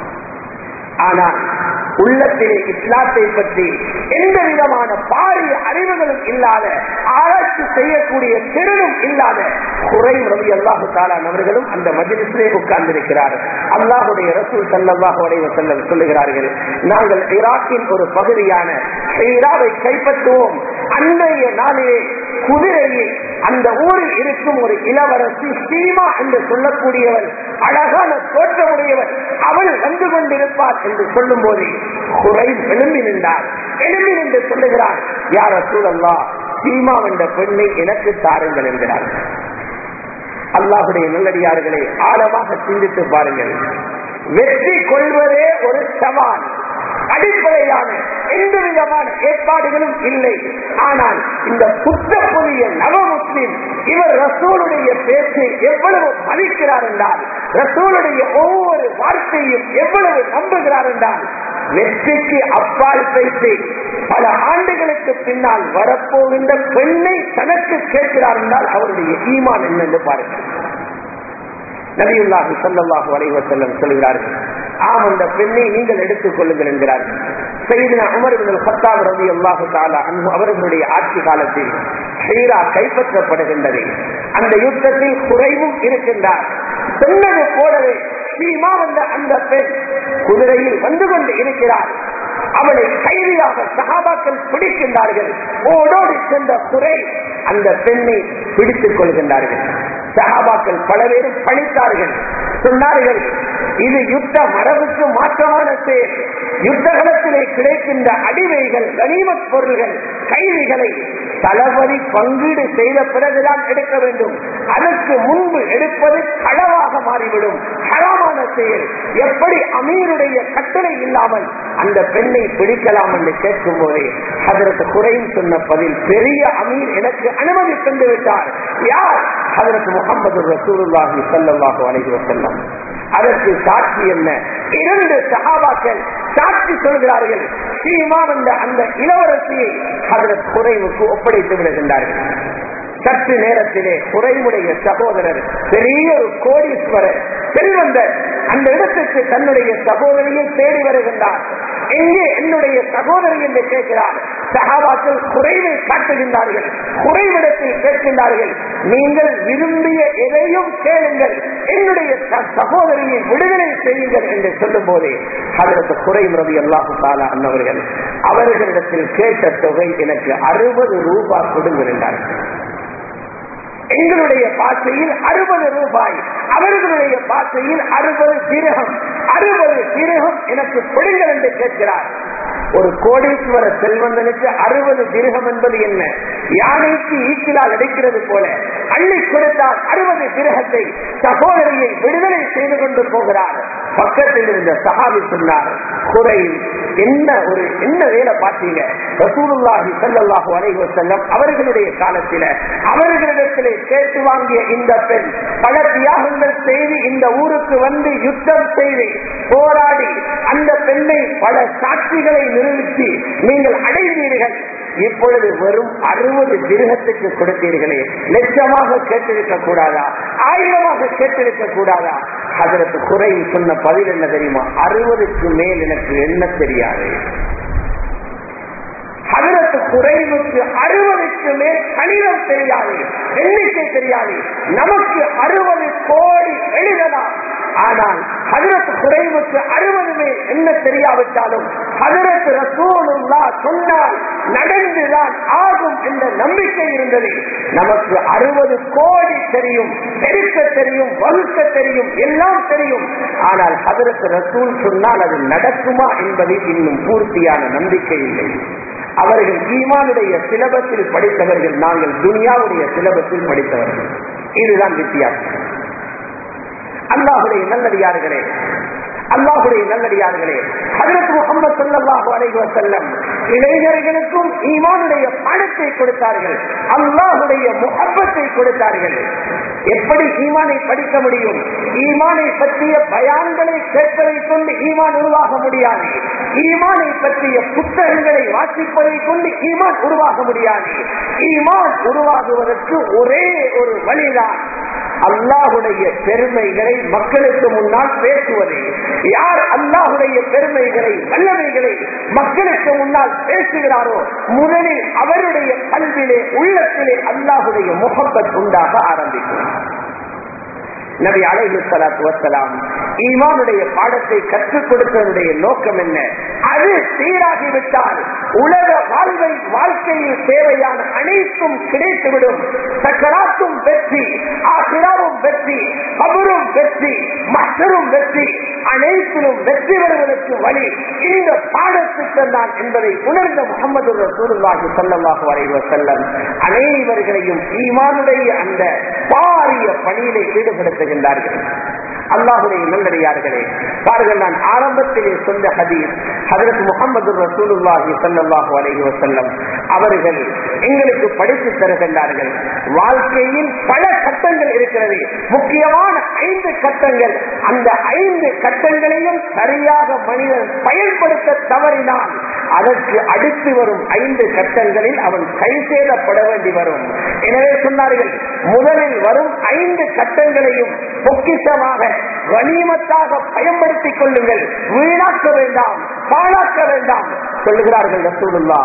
ஆனால் உள்ளத்திலே இஸ்லாத்தை பற்றி எந்த விதமான பாரிய அறிவுகளும் இல்லாத, ஆராய்ச்சி செய்யக்கூடிய திறனும் இல்லாத குறைம் ரலியல்லாஹு தஆலா அவர்களும் அந்த மஜ்லிஸிலே உட்கார்ந்திருக்கிறார்கள். அல்லாஹ்வுடைய ரசூல் ஸல்லல்லாஹு அலைஹி வஸல்லம் சொல்லுகிறார்கள், நாங்கள் ஈராக்கின் ஒரு பகுதியான ஹீராவை கைப்பற்றுவோம். அன்றைய நாளிலே குதிரையில் அந்த ஊரில் இருக்கும் ஒரு இளவரசி சீமா என்று சொல்லக்கூடியவள், அழகான தோற்றமுடையவர், அவள் வந்து கொண்டிருப்பார் என்று சொல்லும் போது குறைம் எழும்பி நின்றார். எழும்பி நின்று சொல்லுகிறார், யா ரசூலல்லாஹ், சீமா என்ற பெண்ணை எனக்கு தாருங்கள் என்கிறார். அல்லாஹுடைய நல்லடியார்களை ஆழமாக சிந்தித்து பாருங்கள். வெற்றி கொள்வதே ஒரு சவால். அடிப்படையான எந்த விதமான ஏற்பாடுகளும் இல்லை. ஆனால் இந்த புத்த புதிய நவ முஸ்லிம் இவர் ரசூலுடைய பேச்சை எவ்வளவு மதிக்கிறார் என்றால், ரசூலுடைய ஒவ்வொரு வார்த்தையும் எவ்வளவு நம்புகிறார் என்றால், வெற்றிக்கு அப்பால் பேசி பல ஆண்டுகளுக்கு பின்னால் வரப்போகின்ற பெண்ணை தனக்கு கேட்கிறார் என்றால் அவருடைய ஈமான் என்னென்று பாருங்கள். நபியுல்லாஹி ஸல்லல்லாஹு அலைஹி வஸல்லம் சொல்கிறார்கள், ஆம், அந்த பெண்ணை நீங்கள் எடுத்துக் கொள்ளுங்கள் என்கிறார்கள். சையதுனா உமர் இப்னு கத்தாப் ரலியல்லாஹு தஆலா அன்ஹு அவர்களுடைய ஆட்சி காலத்தில் ஹீரா கைப்பற்றப்படுகின்றது. அந்த யுத்தத்தில் குறைவும் இருக்கின்றார். சொன்னது போலவே சீமா வந்த அந்த பெண் குதிரையில் வந்து கொண்டு இருக்கிறார். அவளை கைதியாக சஹாபாக்கள் பிடிக்கின்றார்கள். ஓடோடி சென்ற குறை அந்த பெண்ணை பிடித்துக் கொள்கின்றார்கள். சஹாபாக்கள் பல பேரும் பழித்தார்கள். சொன்னார்கள், இது யுத்த மரபுக்கு மாற்றமான செயல். யுத்த களத்திலே கிடைக்கின்ற அடிமைகள், கனிமத் பொருள்கள், கைதிகளை தளபதி பங்கீடு செய்த பிறகுதான் எடுக்க வேண்டும். அதற்கு முன்பு எடுப்பது களவாக மாறிவிடும், ஹராமான செயல். எப்படி அமீருடைய கட்டளை இல்லாமல் அந்த பெண்ணை பிடிக்கலாம் என்று கேட்கும் போதே அதற்கு குறையும் சொன்ன பதில், பெரிய அமீர் எனக்கு அனுமதி தந்து விட்டார். யார்? அதற்கு முஹம்மது ரசூலுல்லாஹி ஸல்லல்லாஹு அலைஹி வஸல்லம். அதற்கு சாட்சி என்ன? 2 சஹாபாக்கள் சாட்சி சொல்கிறார்கள். சீமா என்ற அந்த இளவரசியை ஹஜ்ரத் குறைவுக்கு ஒப்படைத்து விடுகின்றார்கள். சற்று நேரத்திலே குறைவுடைய சகோதரர், பெரிய ஒரு கோடீஸ்வரர், செல்வந்தர், அந்த இடத்துக்கு தன்னுடைய சகோதரியை தேடி வருகின்றார். எங்கே என்னுடைய சகோதரி என்று கேட்கிறார். சஹாபாக்கள் குறைவை காட்டுகின்றார்கள். குறைவிடத்தில் கேட்கின்றார்கள், நீங்கள் விரும்பிய எதையும் கேளுங்கள், என்னுடைய சகோதரியை விடுதலை செய்யுங்கள் என்று சொல்லும் போதே அதற்கு குறைவு ரலியல்லாஹு தஆலா அன்னவர்கள் அவர்களிடத்தில் கேட்ட தொகை எனக்கு 60 ரூபாய் கொடுங்கின்றார்கள். எங்களுடைய பாசையில் 60 ரூபாய், அவர்களுடைய பாசையில் 60 திரகம். 60 திரகம் எனக்கு கொடுங்கள் என்று கேட்கிறார். ஒரு கோடீஸ்வர செல்வந்தனுக்கு 60 திரகம் என்பது என்ன? யானைக்கு ஈக்கிலால் அடைக்கிறது போல அள்ளி கொடுத்தால் 60 திரகத்தை சகோதரியை விடுதலை செய்து கொண்டு போகிறார். பக்கத்தில் இருந்த சஹாபி சொன்னார், குறையும் என்ன வேலை பார்த்தீங்க? ரசூலுல்லாஹி ஸல்லல்லாஹு அலைஹி வஸல்லம் அவர்களுடைய காலத்தில் அவர்களிடத்திலே கேட்டு வாங்கிய இந்த பெண் பல தியாகங்கள் செய்து இந்த ஊருக்கு வந்து யுத்தம் செய்து போராடி அந்த பெண்ணை பல சாட்சிகளை நிரூபித்து நீங்கள் அடைந்தீர்கள். இப்பொழுது வெறும் 60 திர்ஹத்துக்கு கொடுத்தீர்களே, லட்சமாக கேட்டிருக்க கூடாதா, 1000 கேட்டிருக்க கூடாதா? ஹஜ்ரத் குரைம் சொன்ன பதில் என்ன தெரியுமா? 60க்கு மேல் எனக்கு என்ன தெரியாது. ஹஜ்ரத் குரைமுக்கு 60க்கு மேல் கணிதம் தெரியாது, எண்ணிக்கை தெரியாது. நமக்கு 60 கோடி எழுதலாம், ஆனால் ஹஜ்ரத் குரைமுக்கு 60 மேல் என்ன தெரியாவிட்டாலும் ஹஜ்ரத் ரசூலுல்லாஹ் சொன்னால் நடந்துதான் ஆகும் என்ற நம்பிக்கை இருந்தது. நமக்கு 60 கோடி தெரியும், பெருக்க தெரியும், வகுக்க தெரியும், எல்லாம் தெரியும். ஆனால் ஹஜ்ரத் ரசூல் சொன்னால் அது நடக்குமா என்பதில் இன்னும் பூர்த்தியான நம்பிக்கை இல்லை. அவர்கள் ஈமானுடைய சிலபஸில் படித்தவர்கள், நாங்கள் துனியாவுடைய சிலபஸில் படித்தவர்கள். இதுதான் வித்தியாசம். அல்லாஹ்வுடைய நல்லடியார்களே, அல்லாஹ்வுடைய நல்லடியார்களே, ஹஜ்ரத் முஹம்மது ஸல்லல்லாஹு அலைஹி வஸல்லம் இளைஞர்களுக்கும் ஈமானுடைய பாடத்தை கொடுத்தார்கள், அல்லாஹ்வுடைய முஹப்பத்தை கொடுத்தார்கள். எப்படி ஈமானை படிக்க முடியும்? ஈமானை பற்றிய பயான்களை கேட்பதை கொண்டு ஈமான் உருவாக முடியாது. ஈமானை பற்றிய புத்தகங்களை வாசிப்பதை கொண்டு ஈமான் உருவாக முடியாது. ஈமான் உருவாகுவதற்கு ஒரே ஒரு வழிதான், அல்லாஹுடைய பெருமைகளை மக்களுக்கு முன்னால் பேசுவது. யார் அல்லாஹுடைய பெருமைகளை, வல்லமைகளை மக்களுக்கு முன்னால் பேசுகிறாரோ முதலில் அவருடைய கல்விலே, உள்ளத்திலே அல்லாஹுடைய முஹப்பத் உண்டாக ஆரம்பிக்கும். நபி அலைஹிஸ்ஸலாத்து வஸ்ஸலாம் ஈமானுடைய பாடத்தை கற்றுக் கொடுத்ததனுடைய நோக்கம் என்ன? அது சீராகிவிட்டால் உலக வாழ்க்கையில் தேவையான அனைத்தும் கிடைத்துவிடும். சக்கராத்தும் வெற்றி, ஆகிராவும் வெற்றி, கபரும் வெற்றி, மஹ்ஷரும் வெற்றி, அனைத்திலும் வெற்றி பெறுவதற்கு வழி இந்த பாடத்துக்கு தான் என்பதை உணர்ந்த முஹம்மது ரசூலுல்லாஹி ஸல்லல்லாஹு அலைஹி வஸல்லம் அனைவர்களையும் ஈமானுடைய அந்த பாரிய பணியிலே ஈடுபடுத்துகின்றார்கள். அல்லாஹ்வுடைய நல்லடியார்களே, பாருங்கள், நான் ஆரம்பத்திலே சொன்ன ஹதீஸ், ஹஜ்ரத் முஹம்மது ரசூலுல்லாஹி ஸல்லல்லாஹு அலைஹி வஸல்லம் அவர்கள் எங்களுக்கு படித்து தருகின்றார்கள். வாழ்க்கையில் பல கட்டங்கள் இருக்கிறது, முக்கியமான 5 கட்டங்கள். அந்த 5 கட்டங்களையும் சரியாக மனிதன் பயன்படுத்த தவறினால் அதற்கு அடுத்து வரும் 5 கட்டங்களில் அவன் கை சேதப்பட வேண்டி வரும். எனவே சொன்னார்கள், முதலில் வரும் 5 கட்டங்களையும் பொக்கிஷமாக, கனிமத்தாக பயன்படுத்திக் கொள்ளுங்கள், வீணாக்க வேண்டாம், பாழாக்க வேண்டாம். சொல்லுகிறார்கள் ரசூலுல்லாஹ்,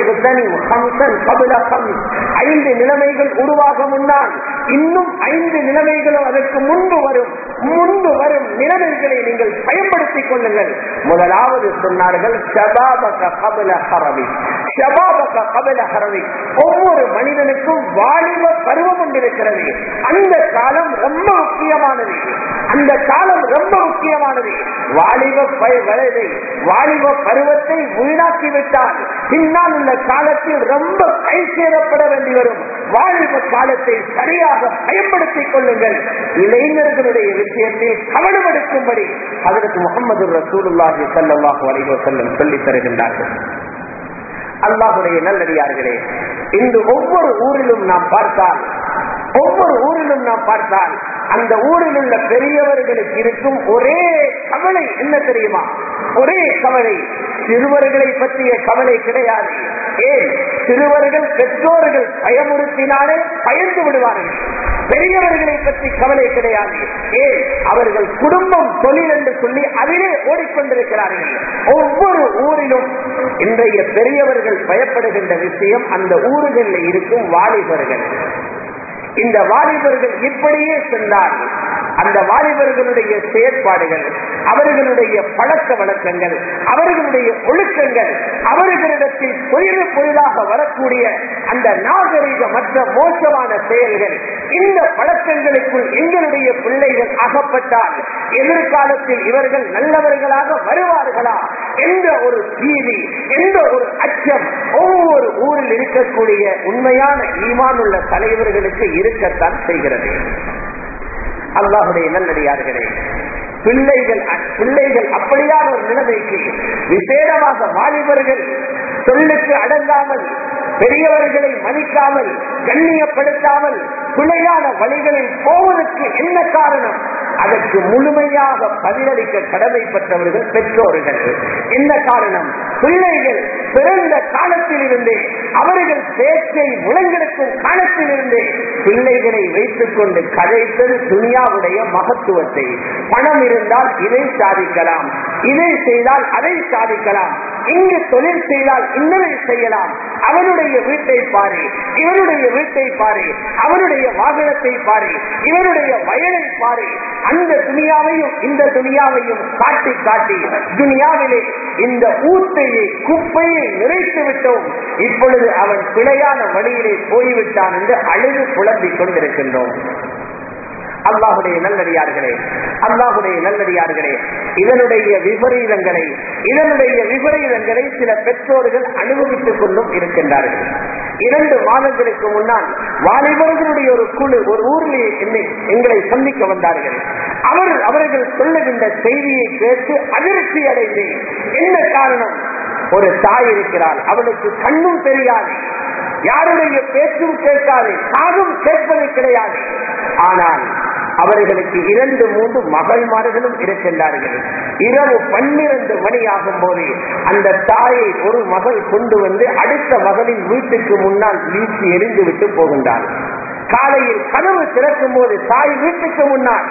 5 நிலைமைகள் உருவாக முன்னால் இன்னும் 5 நிலைமைகளும் அதற்கு முன்பு வரும் நிலைமைகளை நீங்கள் பயன்படுத்திக் கொள்ளுங்கள். முதலாவது சொன்னார்கள், ஒவ்வொரு மனிதனுக்கும் வாலிப பருவம் ஒன்றிருக்கிறது. அந்த காலம் ரொம்ப முக்கியமானது. வாலிப பருவத்தை வீணாக்கிவிட்டால் பின்னால் உள்ள காலத்தில் ரொம்ப கை சேரப்பட வேண்டி வரும். வாலிப காலத்தை சரியாக பயன்படுத்திக் கொள்ளுங்கள். இளைஞர்களுடைய விஷயத்தில் கவனம் எடுக்கும்படி ஹஜ்ரத் முஹம்மது ரசூலுல்லாஹி ஸல்லல்லாஹு அலைஹி வஸல்லம் சொல்லித் தருகின்றார்கள். அல்லாஹ்வுடைய நல்லடியார்களே, இன்று ஒவ்வொரு ஊரிலும் நாம் பார்த்தால் அந்த ஊரில் உள்ள பெரியவர்களுக்கு இருக்கும் ஒரே கவலை என்ன தெரியுமா? ஒரே கவலை, சிறுவர்களை பற்றிய கவலை கிடையாது. ஏன்? சிறுவர்கள் பெற்றோர்கள் பயமுறுத்தினாலே பயந்து விடுவார்கள். பெரியவர்களை பற்றி கவலை கிடையாது. ஏன்? அவர்கள் குடும்பம், தொழில் என்று சொல்லி அதிலே ஓடிக்கொண்டிருக்கிறார்கள். ஒவ்வொரு ஊரிலும் இன்றைய பெரியவர்கள் பயப்படுகின்ற விஷயம் அந்த ஊர்களில் இருக்கும் வாலிபர்கள். இந்த வாலிபர்கள் இப்படியே சென்றால் அந்த வாலிபர்களுடைய செயற்பாடுகள், அவர்களுடைய பழக்க வழக்கங்கள், அவர்களுடைய ஒழுக்கங்கள், அவர்களிடத்தில் பொய்தாக வரக்கூடிய அந்த நாகரிக மற்ற மோசமான செயல்கள், இந்த பழக்கங்களுக்குள் எங்களுடைய பிள்ளைகள் அகப்பட்டால் எதிர்காலத்தில் இவர்கள் நல்லவர்களாக வருவார்களா என்ற ஒரு பீதி, என்ற ஒரு அச்சம் ஒவ்வொரு ஊரில் இருக்கக்கூடிய உண்மையான ஈமான் உள்ள தலைவர்களுக்கு இருக்கத்தான் செய்கிறது. அல்லாஹ்வுடைய நல்லடியார்களே, பிள்ளைகள் அப்படியான ஒரு நிலைமைக்கு, விசேடமாக வாலிபர்கள் சொல்லுக்கு அடங்காமல், பெரியவர்களை மதிக்காமல், கண்ணியப்படுத்தாமல் பிழையான வழிகளில் போவதற்கு என்ன காரணம்? அதற்கு முழுமையாக பதிலளிக்க கடமைப்பட்டவர்கள் பெற்றோர்கள். என்ன காரணம்? பிள்ளைகள் பிறந்த காலத்திலிருந்தே அவர்கள் பேச்சை முழங்கெடுக்கும் காலத்திலிருந்தே பிள்ளைகளை வைத்துக் கொண்டு கதைத்தது துனியாவுடைய மகத்துவத்தை. பணம் இருந்தால் இதை சாதிக்கலாம், இதை செய்தால் அதை சாதிக்கலாம், இங்கு தொழில் செய்தால் இன்னதை செய்யலாம், அவனுடைய வீட்டை பாரு, இவனுடைய வீட்டை பாரு, அவனுடைய வாகனத்தை பாரு, இவனுடைய வயலை பாரு, அந்த துனியாவையும் இந்த துனியாவையும் காட்டி காட்டி துனியாவிலே இந்த ஊத்தையை குப்பையை நிறைத்து விட்டோம், இப்பொழுது அவன் பிழையான வழியிலே போய்விட்டான் என்று அழுது புலம்பிக் கொண்டிருக்கின்றோம். அல்லாஹுடைய நல்லடியார்களே, அல்லாஹுடைய நல்லடியார்களே, இதனுடைய விபரீதங்களை சில பெற்றோர்கள் அனுபவித்துக் கொண்டும் இருக்கின்றார்கள். 2 மாதங்களுக்கு முன்னால் வாலிபர்களுடைய ஒரு குழு ஒரு ஊரிலே எங்களை சந்திக்க வந்தார்கள். அவர்கள் சொல்லுகின்ற செய்தியை கேட்டு அதிர்ச்சி அடைந்தேன். என்ன காரணம்? ஒரு தாய் இருக்கிறாள், அவளுக்கு கண்ணும் தெரியாது, யாருடைய பேச்சும் கேட்காது, காதும் கேட்பது கிடையாது. ஆனால் அவர்களுக்கு 2-3 மகள்மார்களும் இருக்கின்றார்கள். இரவு 12 மணி ஆகும் போது அந்த தாயை ஒரு மகள் கொண்டு வந்து அடுத்த மகளின் வீட்டுக்கு முன்னால் வீசி எரிந்து விட்டு போகின்றார். காலையில் கதவு திறக்கும் போது தாய் வீட்டுக்கு முன்னால்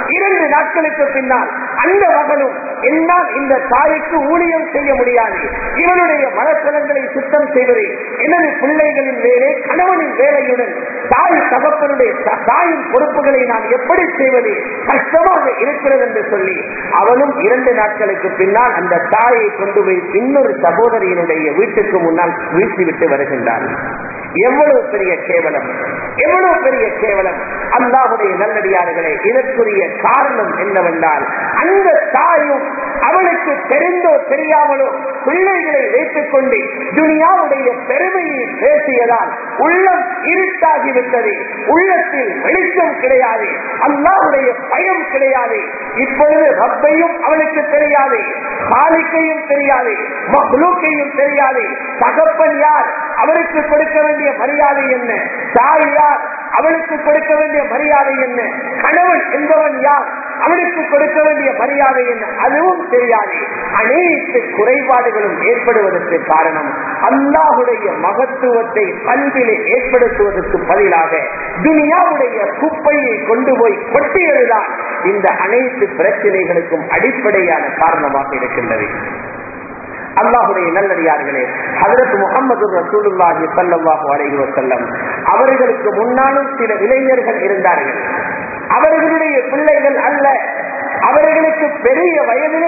2 நாட்களுக்கு பின்னால் அந்த மகளும் என்னால் இந்த தாய்க்கு ஊழியம் செய்ய முடியாது, இவனுடைய மனத்தலங்களை சுத்தம் செய்வது எனது பிள்ளைகளின் வேலை, கணவனின் வேலையுடன் தாய் தகப்பனுடைய தாயின் பொறுப்புகளை நான் எப்படி செய்வது, கஷ்டமாக இருக்கிறது என்று சொல்லி அவனும் 2 நாட்களுக்கு பின்னால் அந்த தாயை கொண்டு போய் இன்னொரு சகோதரியினுடைய வீட்டுக்கு முன்னால் வீழ்த்திவிட்டு வருகின்றான். எவ்வளவு பெரிய கேவலம், எவ்வளவு பெரிய கேவலம்! அல்லாஹுடைய நல்லடியார்களே, இதற்குரிய காரணம் என்னவென்றால் அந்த தாயும் அவளுக்கு தெரிந்தோ தெரியாமலோ பிள்ளைகளை வைத்துக் கொண்டு துனியாவுடைய பெருமையை பேசியதால் உள்ளம் இருட்டாகிவிட்டது. உள்ளத்தில் வெளிச்சம் கிடையாது, அல்லாஹுடைய பயம் கிடையாது. இப்பொழுது ரப்பையும் அவளுக்கு தெரியாது, காலிக்கையும் தெரியாது, மஹ்லூக்கையும் தெரியாது. தகப்பன் யார், அவருக்கு கொடுக்க வேண்டிய மரியாதை என்ன, தாய் யார், அவளுக்கு கொடுக்க வேண்டிய மரியாதை என்ன, கணவன் என்பவன் யார், அவனுக்கு கொடுக்க வேண்டிய மரியாதை என்ன, அதுவும் தெரியாது. அனைத்து குறைபாடுகளும் ஏற்படுவதற்கு காரணம் அல்லாஹுடைய மகத்துவத்தை கல்விலே ஏற்படுத்துவதற்கு பதிலாக துனியாவுடைய குப்பையை கொண்டு போய் கொட்டியதுதான் இந்த அனைத்து பிரச்சனைகளுக்கும் அடிப்படையான காரணமாக இருக்கின்றது. அல்லாஹுடைய நல்லடியார்களே, ஹஜ்ரத் முஹம்மது ரசூலுல்லாஹி ஸல்லல்லாஹு அலைஹி வஸல்லம் அவர்களுக்கு முன்னாலும் சில இளைஞர்கள் இருந்தார்கள். அவர்களுடைய பிள்ளைகள் அல்ல, அவர்களுக்கு பெரிய வயதிலே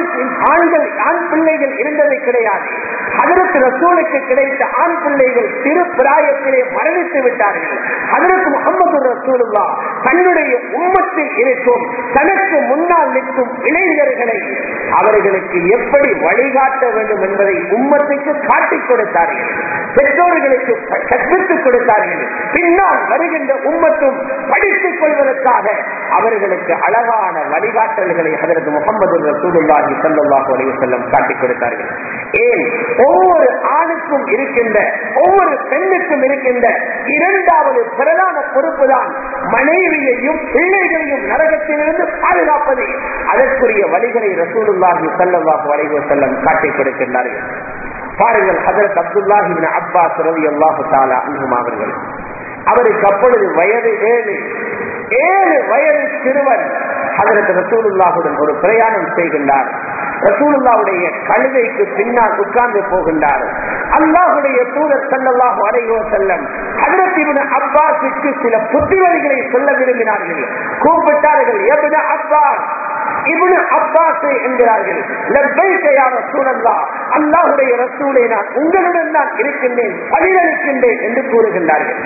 ஆண் பிள்ளைகள் இருந்ததை கிடையாது. ஹஜ்ரத் ரசூலுக்கு கிடைத்த ஆண் பிள்ளைகள் சிறு பிராயத்திலே மரணித்து விட்டார்கள். ஹஜ்ரத் முஹம்மது ரசூலுல்லாஹ் தன்னுடைய உம்மத்தில் இருக்கும் தனக்கு முன்னால் நிற்கும் இளைஞர்களை அவர்களுக்கு எப்படி வழிகாட்ட வேண்டும் என்பதை உம்மத்துக்கு காட்டிக் கொடுத்தார்கள், பெற்றோர்களுக்கு கற்பித்துக் கொடுத்தார்கள். பின்னால் வருகின்ற உம்மத்தும் படித்துக் கொள்வதற்காக அவர்களுக்கு அழகான வழிகாட்டல்களை ஹஜ்ரத் முஹம்மது ரசூலுல்லாஹி ஸல்லல்லாஹு அலைஹி வஸல்லம் காட்டிக் கொடுத்தார்கள். ஏன்? ஒவ்வொரு ஆணுக்கும் இருக்கின்ற, ஒவ்வொரு பெண்ணுக்கும் இருக்கின்ற 2வது பிரதான பொறுப்பு தான் மனைவியையும் பிள்ளைகளையும் நரகத்திலிருந்து பாதுகாப்பது. அதற்குரிய வழிகளை ரசூலுல்லாஹி ஸல்லல்லாஹு அலைஹி வஸல்லம் காட்டிக் கொடுக்கின்றார்கள். பாருங்கள், ஹஜ்ரத் அப்துல்லாஹ் இப்னு அப்பாஸ் ரலியல்லாஹு தஆலா அன்ஹுமா அவர்கள், அவருக்கு அப்பொழுது வயது 7 வயது சிறுவன் ஹஜ்ரத் ரசூலுல்லாஹுடன் ஒரு பிரயாணம் செய்கின்றார். ரசூலுல்லாஹுடைய கழுதைக்கு பின்னால் உட்கார்ந்து போகின்றார். அல்லாஹுடைய தூதர் ஸல்லல்லாஹு அலைஹி வஸல்லம் ஹஜ்ரத் இப்னு அப்பாஸுக்கு சில புத்திமதிகளை சொல்ல விரும்பினார்கள். கூப்பிட்டார்கள், இப்னு அப்பாஸ், இப்னு அப்பாஸ் என்கிறார்கள். லப்பைக யா ரசூலல்லாஹ், அல்லாஹுடைய ரசூலே, நான் உங்களுடன் தான் இருக்கின்றேன், பதிலளிக்கின்றேன் என்று கூறுகின்றார்கள்.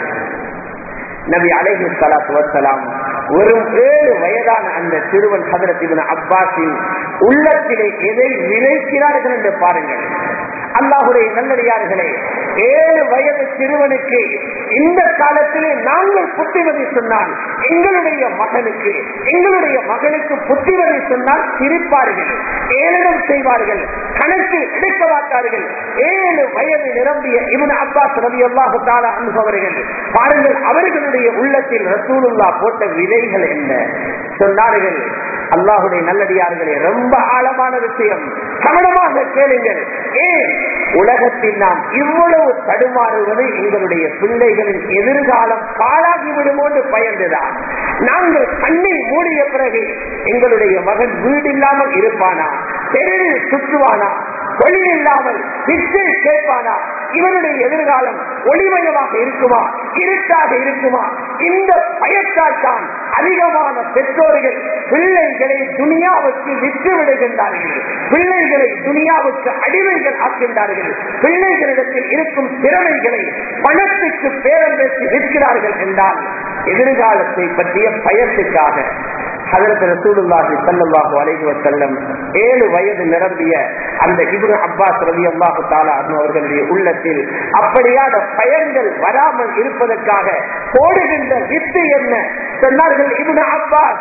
நபி அலைஹி ஸலாத்து வஸ்ஸலாம் வெறும் 7 வயதான அந்த சிறுவன் ஹஜ்ரத் இப்னு அப்பாஸின் உள்ளத்திலே எதை விதைக்கிறார்கள் என்று பாருங்கள். அல்லாஹுடைய நல்லடியார்களே, 7 வயது சிறுவனுக்கு இந்த காலத்திலே நாங்கள் புத்திமதி சொன்னால், எங்களுடைய மகனுக்கு எங்களுடைய மகனுக்கு புத்திமதி சொன்னால் சிரிப்பார்கள், ஏளனம் செய்வார்கள், கணக்கு எடுக்க மாட்டார்கள். 7 வயது நிரம்பிய இப்னு அப்பாஸ் ரலியல்லாஹு தஆலா அன்ஹு அவர்கள் பாருங்கள், அவர்களுடைய உள்ளத்தில் ரசூலுல்லாஹ் போட்ட விதைகள் என்ன, சொன்னார்கள். அல்லாஹுடைய நல்லடியார்களே, ரொம்ப ஆழமான விஷயம், கவனமாக கேளுங்கள். ஏன் உலகத்தில் நாம் இவ்வளவு தடுமாறுவது? எங்களுடைய பிள்ளைகளின் எதிர்காலம் பாழாகிவிடும் என்று பயந்துதான். நாங்கள் கண்ணை மூடிய பிறகு எங்களுடைய மகன் வீடு இல்லாமல் இருப்பானா, தெருவில் சுற்றுவானா, தொழில் இல்லாமல் பிச்சை கேட்பானா, இவனுடைய எதிர்காலம் ஒளிமயமாக இருக்குமா, இருட்டாக இருக்குமா? இந்த பயத்தால் தான் அதிகமான பெற்றோர்கள் பிள்ளைகளை துனியாவுக்கு விற்று விடுகின்றார்கள், பிள்ளைகளை துனியாவுக்கு அடிமைகள் ஆக்கின்றார்கள், பிள்ளைகளிடத்தில் இருக்கும் திறமைகளை பணத்துக்கு பேரம் பேசி விற்கிறார்கள் என்றால் எதிர்காலத்தை பற்றிய பயத்துக்காக. ஹஜ்ரத் ரசூலுல்லாஹி ஸல்லல்லாஹு அலைஹி வஸல்லம் 7 வயது நிரம்பிய அந்த இப்னு அப்பாஸ் ரலியல்லாஹு தஆலா அவர்களுடைய உள்ளத்தில் அப்படியான பயங்கள் வராமல் இருப்பதற்காக போடுகின்ற வித்து என்ன சொன்னார்கள்? இப்னு அப்பாஸ்,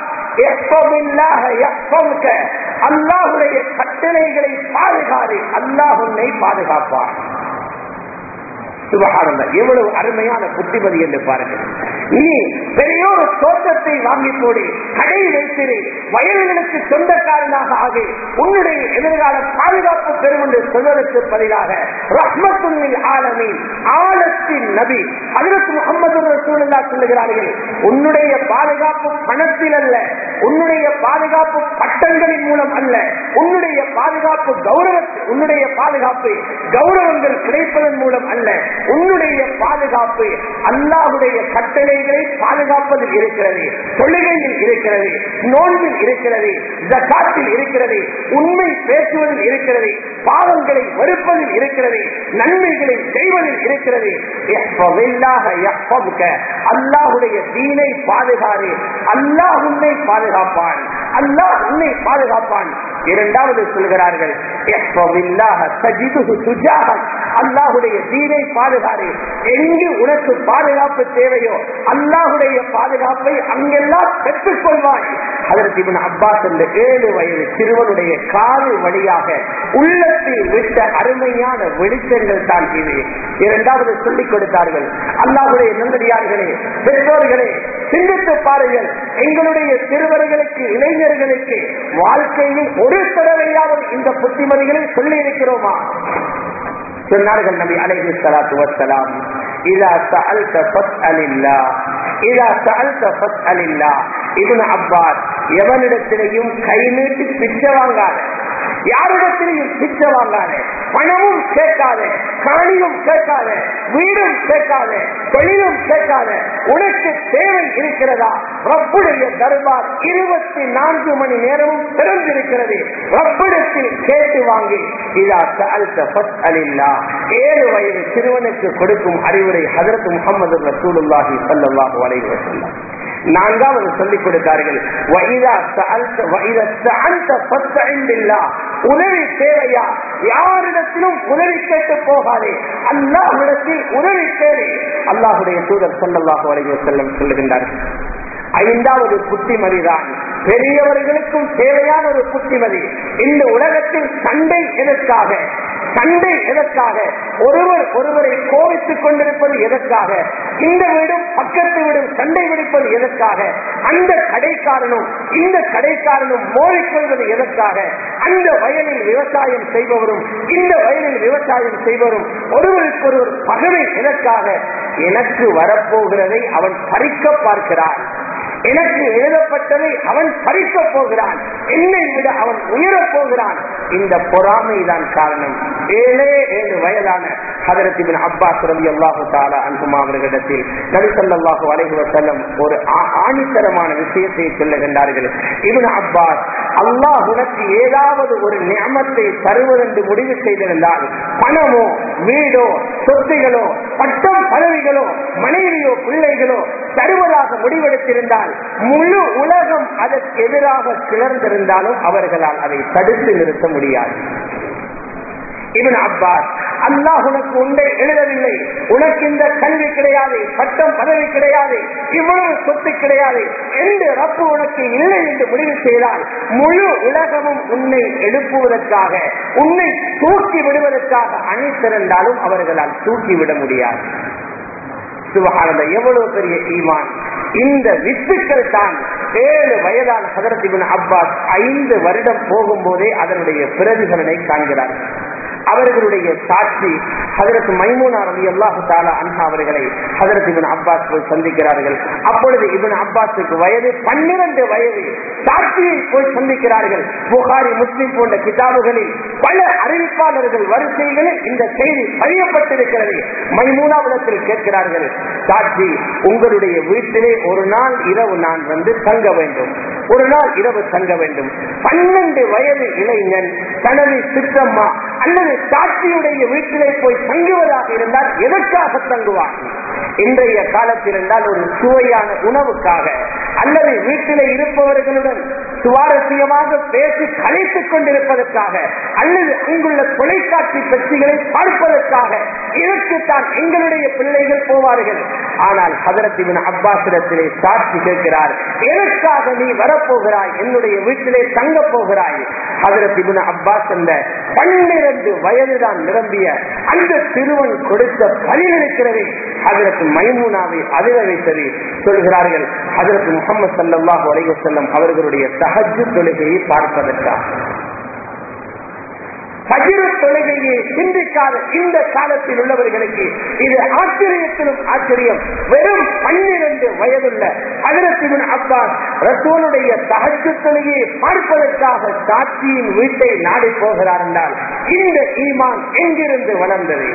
அல்லாஹ்வுடைய கட்டளைகளை பாதுகாரு, அல்லாஹ் உன்னை பாதுகாப்பார். சுபஹானல்லாஹ், எவ்வளவு அருமையான புத்திமதி என்று பாருங்கள். நீ பெரியோரு தோட்டத்தை வாங்கி போடு, கடை வைத்திரு, வயல்களுக்கு சொந்தக்காரனாக ஆகி உன்னுடைய எதிர்கால பாதுகாப்பு பெறும் என்று சொல்வதற்கு பதிலாக ரஹ்மத்துல் லில் ஆலமீன், ஆலத்தின் நபி ஹஜ்ரத் முஹம்மது ரசூலுல்லாஹ் சொல்லுகிறார்கள், உன்னுடைய பாதுகாப்பு பணத்தில் அல்ல, உன்னுடைய பாதுகாப்பு பட்டங்களின் மூலம் அல்ல, உன்னுடைய பாதுகாப்பு உன்னுடைய பாதுகாப்பு கௌரவங்கள் கிடைப்பதன் மூலம் அல்ல, உன்னுடைய பாதுகாப்பு அல்லாஹ்வுடைய கட்டளைகளை பாதுகாப்பதில் இருக்கிறது, தொழுகையில் இருக்கிறது, நோன்பில் இருக்கிறது, ஜகாத்தில் இருக்கிறது, உண்மை பேசுவதில் இருக்கிறது, பாவங்களை வெறுப்பதில் இருக்கிறது, நன்மைகளை செய்வதில் இருக்கிறது. அல்லாஹ்வுடைய தீனை பாதுகாரு, அல்லாஹ் உன்னை பாதுகாப்பான், அல்லாஹ் உன்னை பாதுகாப்பான். இரண்டாவது சொல்கிறார்கள், அல்லாஹுடைய தீனை பாதுகாரு, எங்கு உனக்கு பாதுகாப்பு தேவையோ அல்லாஹுடைய பாதுகாப்பை அங்கெல்லாம் பெற்றுக் கொள்வாய். ஹஜ்ரத் இப்னு அப்பாஸ் என்ற 7 வயது சிறுவனுடைய காது வழியாக உள்ளத்தில் விட்ட அருமையான வெளிச்சங்கள் தான் இது. இரண்டாவது சொல்லிக் கொடுத்தார்கள். அல்லாஹுடைய நல்லடியார்களே, பெற்றோர்களே, சிந்தித்து பாருங்கள். எங்களுடைய சிறுவர்களுக்கு, இளைஞர்களுக்கு வாழ்க்கையில் ஒரு தடவையாவது இந்த புத்திமதிகளை சொல்லி இருக்கிறோமா? சொன்னார்கள் நபி அலைஹி ஸலாத்து வஸ்ஸலாம், இதா சஅல்த ஃபஸ்அலில்லாஹ், இதா சஅல்த ஃபஸ்அலில்லாஹ். இப்னு அப்பாஸ், எவனிடத்திலேயும் கை நீட்டி பிச்சை வாங்காத, யாரிடத்திலையும் பிச்சை வாங்காத, பணமும் கேட்காத, காணியும் கேட்காத, வீடும் கேட்காத, தொழிலும் கேட்காத. உனக்கு தேவை இருக்கிறதா? ரப்புடைய தர்பார் 24 மணி நேரமும் திறந்திருக்கிறது. ரப்பிடத்தில் கேட்டு வாங்கி. இதா சஅல்த ஃபஸ்அலில்லாஹ். 7 வயது சிறுவனுக்கு கொடுக்கும் அறிவுரை ஹஜ்ரத் முஹம்மது ரசூலுல்லாஹி ஸல்லல்லாஹு அலைஹி வஸல்லம். நான்காவது சொல்லிக் கொடுத்தார்கள், உதவி தேவையா? யாரிடத்திலும் உதவி கேட்டு போகாதே, அல்லாஹ்விடத்தில் உதவி தேவை. அல்லாஹுடைய தூதர் ஸல்லல்லாஹு அலைஹி வஸல்லம் சொல்லுகின்றார்கள். ஐந்தாவது புத்திமதிதான் பெரியவர்களுக்கும் தேவையான ஒரு புத்திமதி. இந்த உலகத்தில் சண்டை எதற்காக? சண்டை எதற்காக? ஒருவரை கோபித்துக் கொண்டிருப்பது எதற்காக? இந்த வீடும் பக்கத்து வீடும் சண்டை பிடிப்பது எதற்காக? அந்த கடைக்காரனும் இந்த கடைக்காரனும் மோதிக்கொள்வது எதற்காக? அந்த வயலில் விவசாயம் செய்பவரும் இந்த வயலில் விவசாயம் செய்பவரும் ஒருவருக்கொருவர் பகவை எதற்காக? எனக்கு வரப்போகிறதை அவன் பறிக்க பார்க்கிறான், எனக்கு எழுதப்பட்டதை அவன் பறிக்க போகிறான், என்னை விட அவன் உயரப் போகிறான். இந்த பொறாமை தான் காரணம். 7 வயதான ஹஜ்ரத் இப்னு அப்பாஸ் ரலியல்லாஹு தஆலா அன்ஹுமா அவர்களிடத்தில் நபி ஸல்லல்லாஹு அலைஹி வஸல்லம் ஒரு ஆணித்தரமான விஷயத்தை சொல்லுகின்றார்கள். இப்னு அப்பாஸ், அல்லாஹ் உனக்கு ஏதாவது ஒரு நிஅமத்தை தருவதென்று முடிவு செய்திருந்தால், பணமோ வீடோ சொத்துகளோ பட்டம் பதவிகளோ மனைவியோ பிள்ளைகளோ தருவதாக முடிவெடுத்திருந்தால், முழு உலகம் அதற்கு எதிராக கிளர்ந்திருந்தாலும் அவர்களால் அதை தடுத்து நிறுத்த முடியாது. இப்னு அப்பாஸ், அல்லாஹ் உனக்கு உண்டை எழுதவில்லை, உனக்கு இந்த கல்வி கிடையாது, பட்டம் பதவி கிடையாது, இவ்வளவு சொத்து கிடையாது என்று ரப்பு உனக்கு இல்லை என்று முடிவு செய்தால், முழு உலகமும் உன்னை எழுப்புவதற்காக, உன்னை தூக்கி விடுவதற்காக அணிதிரண்டாலும் அவர்களால் தூக்கிவிட முடியாது. சுப்ஹானல்லாஹ், எவ்வளவு பெரிய ஈமான்! இந்த வித்துக்கள் தான் 7 வயதான ஹஜ்ரத் இப்னு அப்பாஸ் 5 வருடம் போகும்போதே அதனுடைய பிரதிபலனை காண்கிறார். அவர்களுடைய சாட்சி ஹஜ்ரத் மைமூனா ரலியல்லாஹு தஆலா அன்ஹா அவர்களை ஹஜ்ரத் இப்னு அப்பாஸ் போய் சந்திக்கிறார்கள். அப்பொழுது இப்னு அப்பாஸுக்கு வயது 12 வயது. சாட்சியை போய் சந்திக்கிறார்கள். புகாரி, முஸ்லிம் போன்ற கிதாபுகளில் பல அறிவிப்பாளர்கள் வரிசைகளில் இந்த செய்தி பதியப்பட்டிருக்கிறது. மைமூனாவிடத்தில் கேட்கிறார்கள், சாட்சி, உங்களுடைய வீட்டிலே ஒரு நாள் இரவு நான் வந்து தங்க வேண்டும், ஒரு நாள் இரவு தங்க வேண்டும். 12 வயது இளைஞன் தனது சித்தம்மா அல்லது சாட்சியுடைய வீட்டிலே போய் தங்குவதாக இருந்தால் எதற்காக தங்குவார்? இன்றைய காலத்தில் இருந்தால் ஒரு சுவையான உணவுக்காக அல்லது வீட்டிலே இருப்பவர்களுடன் சுவாரஸ்யமாக பேசி கலைத்துக் கொண்டிருப்பதற்காக அல்லது அங்குள்ள தொலைக்காட்சி பெட்டிகளை பார்ப்பதற்காக இதற்குத்தான் எங்களுடைய பிள்ளைகள் போவார்கள். ஆனால் ஹஜ்ரத் இப்னு அப்பாஸிடத்திலே சாட்சி கேட்கிறார், எதற்காக நீ வரப்போகிறாய், என்னுடைய வீட்டிலே தங்க போகிறாய்? ஹஜ்ரத் இப்னு அப்பாஸ் என்ற 12 வயதுதான் நிரம்பிய அந்த சிறுவன் கொடுத்த பதில் இருக்கிறது ஹஜ்ரத் மைமூனாவை அதிர வைத்தது. சொல்கிறார்கள், ஹஜ்ரத் முஹம்மது ஸல்லல்லாஹு அலைஹி வஸல்லம் அவர்களுடைய தஹஜ்ஜுத் தொழுகையை பார்ப்பதற்காக, ஃபஜ்ர் தொழுகையை சிந்திக்காத இந்த காலத்தில் உள்ளவர்களுக்கு இது ஆச்சரியத்திலும் ஆச்சரியம். வெறும் 12 வயதுள்ள ஹஜ்ரத் இப்னு அப்பாஸ் ரசூலுடைய தஹஜ்ஜுத் தொழுகையை பார்ப்பதற்காக சாட்சியின் வீட்டை நாடி போகிறார் என்றால் இந்த ஈமான் எங்கிருந்து வளர்ந்தது?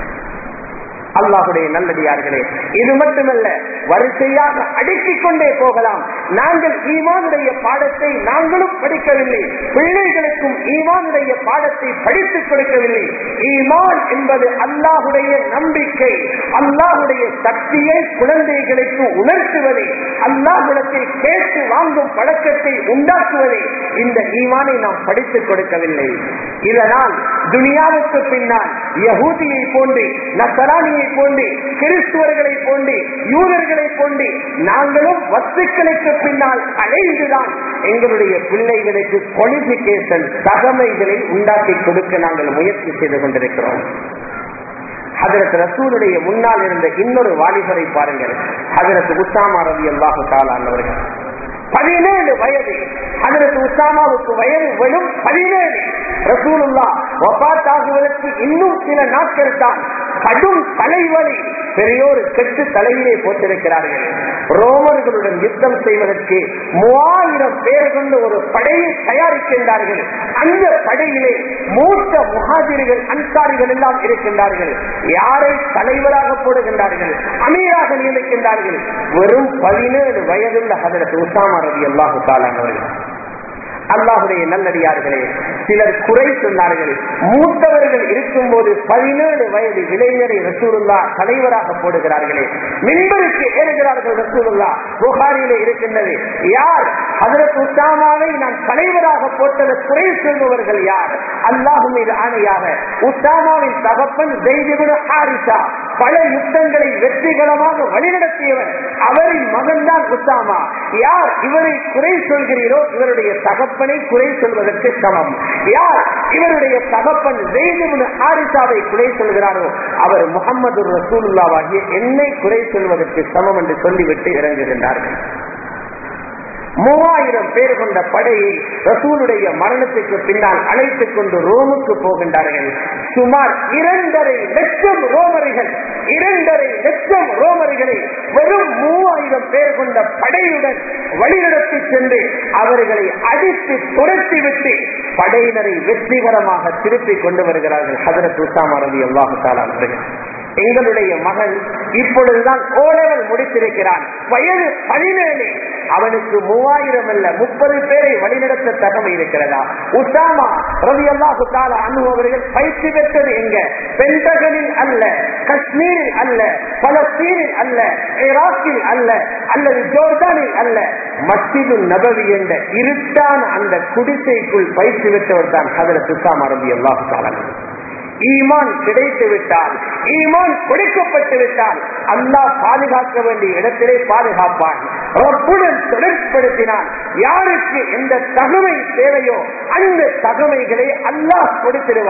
அல்லாஹ்வுடைய நல்லடியார்களே, இது மட்டுமல்ல, வரிசையாக அடுக்கிக் கொண்டே போகலாம். நாங்கள் ஈமானுடைய பாடத்தை நாங்களும் படிக்கவில்லை, பிள்ளைகளுக்கும் ஈமானுடைய பாடத்தை படித்துக் கொடுக்கவில்லை. ஈமான் என்பது அல்லாஹ்வுடைய நம்பிக்கை, அல்லாஹ்வுடைய சக்தியை குழந்தைகளுக்கு உணர்த்துவதே, அல்லாஹ்விடத்தில் கேட்டு வாங்கும் பழக்கத்தை உண்டாக்குவதே. இந்த ஈமானை நாம் படித்துக் கொடுக்கவில்லை. இதனால் துனியாவுக்கு பின்னால் யஹூதியை போன்று, நசரானியை போன்று, கிறிஸ்துவர்களை போன்று, யூதர்களை போன்று நாங்களும் வஸ்துக்களுக்கு பின்னால் அலைந்துதான் எங்களுடைய பிள்ளைகளுக்கு குவாலிபிகேஷன் தகமைகளை உண்டாக்கி கொடுக்க நாங்கள் முயற்சி செய்து கொண்டிருக்கிறோம். ஹஜ்ரத் ரசூலுடைய முன்னால் இருந்த இன்னொரு வாலிபரை பாருங்கள், ஹஜ்ரத் உஸாமா ரலியல்லாஹு தஆலா அவர்கள். 17 வயது. ஹஜ்ரத் உஸாமாவுக்கு வயது வெறும் 17. ரசூலுல்லாஹ் வஃபாத் ஆகுவதற்கு இன்னும் சில நாட்கள் தான். கடும் தலைவலி, பெரியோர் கெட்டு தலையிலே போட்டிருக்கிறார்கள். ரோமர்களுடன் யுத்தம் செய்வதற்கு 3000 பேர் கொண்ட ஒரு படையை தயாரிக்கின்றார்கள். அந்த படையிலே மூத்த முஹாஜிர்கள், அன்சாரிகள் எல்லாம் இருக்கின்றார்கள். யாரை தலைவராக போடுகின்றார்கள், அமீராக நியமிக்கின்றார்கள்? வெறும் 17 வயதுள்ள ஹஜ்ரத் உஸாமா ரலியல்லாஹு தஆலா அவர்கள். அல்லாஹ்வுடைய நல்லடியார்களே, சிலர் குறை சொன்னார்கள். மூத்தவர்கள் இருக்கும் போது 17 வயது இளைஞரை ரசூலுல்லாஹ் தலைவராக போடுகிறார்களே, மின்பருக்கு ஏறுகிறார்கள் ரசூலுல்லாஹ். புகாரியிலே இருக்கின்றது, யார் ஹஜ்ரத் உஸாமாவை நான் தலைவராக போட்டது குறை சொல்பவர்கள் யார்? அல்லாஹ் மீது ஆணையாக, உஸாமாவின் தகப்பன் ஸைத் இப்னு ஹாரிஸா பல யுத்தங்களை வெற்றிகரமாக வழிநடத்தியவர், அவரின் மகன்தான் உஸாமா. யார் இவரை குறை சொல்கிறீரோ இவருடைய தகப்பனை குறை சொல்வதற்கு சமம். யார் இவருடைய தகப்பன் ஸைத் இப்னு ஹாரிஸாவை குறை சொல்கிறாரோ அவர் முஹம்மது ரசூலுல்லாஹ் ஆகிய என்னை குறை சொல்வதற்கு சமம் என்று சொல்லிவிட்டு இறங்குகின்றார்கள். 3000 பேர் கொண்ட படையை ரசூலுடைய மரணத்துக்கு பின்னால் அழைத்துக் கொண்டு ரோமுக்கு போகின்றார்கள். சுமார் 2.5 லட்சம் ரோமர்கள், 2.5 லட்சம் ரோமர்களை வெறும் 3000 பேர் கொண்ட படையுடன் வழிநடத்தி சென்று அவர்களை அடித்து துரத்திவிட்டு படையினரை வெற்றிகரமாக திருப்பி கொண்டு வருகிறார்கள் ஹஜ்ரத் உஸாமா ரலியல்லாஹு தஆலா அவர்கள். எங்களுடைய மகன் இப்பொழுதுதான் O-level முடித்திருக்கிறான், வயது 17. அவனுக்கு 3000 அல்ல 30 பேரை வழிநடத்த தகமை இருக்கிறதா? உஸாமா ரலியல்லாஹு தஆலா அன்ஹு அவர்கள் பயிற்சி பெற்றது எங்க? பென்டகனில் அல்ல, காஷ்மீரில் அல்ல, பலஸ்தீனில் அல்ல, ஈராக்கில் அல்ல, அல்லது ஜோர்டானில் அல்ல, மஸ்ஜிது நபவி என்ற இருட்டான அந்த குடிசைக்குள் பயிற்சி பெற்றவர் தான் ஹஜ்ரத் உஸாமா ரலியல்லாஹு தஆலா. ஈமான் கிடைத்து விட்டால், ஈமான் கொடுக்கப்பட்டு விட்டால் அல்லாஹ் பாதுகாக்க வேண்டிய இடத்திலே பாதுகாப்பான். ரப்புடன் தொடர்படுத்தினால் யாருக்கு எந்த தகமை தேவையோ அந்த தகமைகளை அல்லாஹ் கொடுத்திடுவான்.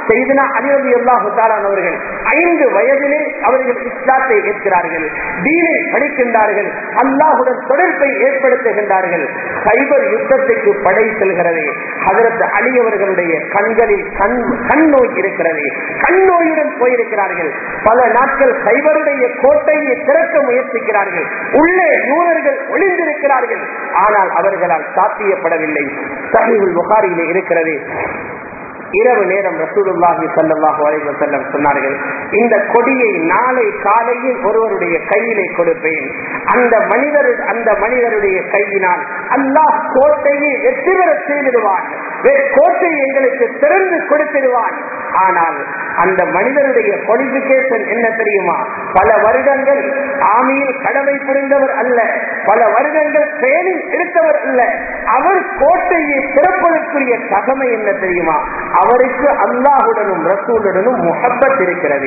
செய்தனா அலி ரலியல்லாஹு தஆலா அவர்கள் 5 வயதிலே அவர்கள் இஸ்லாத்தை ஏற்கிறார்கள், தீனை படிக்கின்றார்கள், அல்லாஹ்வுடன் தொடர்பை ஏற்படுத்துகின்றார்கள். கைபர் யுத்தத்துக்கு படை செல்கிறது. ஹஜ்ரத் அலி அவர்களுடைய கண்களில் கண் நோய் இருக்கிறது. கண் நோயுடன் போயிருக்கிறார்கள். பல நாட்கள் கைபருடைய கோட்டையை திறக்க முயற்சிக்கிறார்கள். உள்ளே யூதர்கள் ஒளிந்திருக்கிறார்கள். ஆனால் அவர்களால் சாத்தியப்படவில்லை. சஹீஹுல் புகாரியிலே இருக்கிறது. இரவு நேரம் ரசூலுல்லாஹி ஸல்லல்லாஹு அலைஹி வஸல்லம் சொன்னார்கள், இந்த கொடியை நாளை காலையில் ஒருவருடைய கையிலே கொடுப்பேன். அந்த மனிதருடைய கையினால் அல்லாஹ் கோட்டையை வெற்றி பெற செய்திடுவான், கோட்டையை எங்களுக்கு திறந்து கொடுத்திடுவான். ஆனால் அந்த மனிதனுடைய குவாலிபிகேஷன் என்ன தெரியுமா? பல வருடங்கள் ஆமியில் கடமை புரிந்தவர் அல்ல, பல வருடங்கள் ட்ரெயினிங் எடுத்தவர் அல்ல. அவர் கோட்டையை திறப்பதற்குரிய தகமை என்ன தெரியுமா? அவருக்கு அல்லாஹுடனும் ரசூலுடனும் முஹப்பத் இருக்கிறது.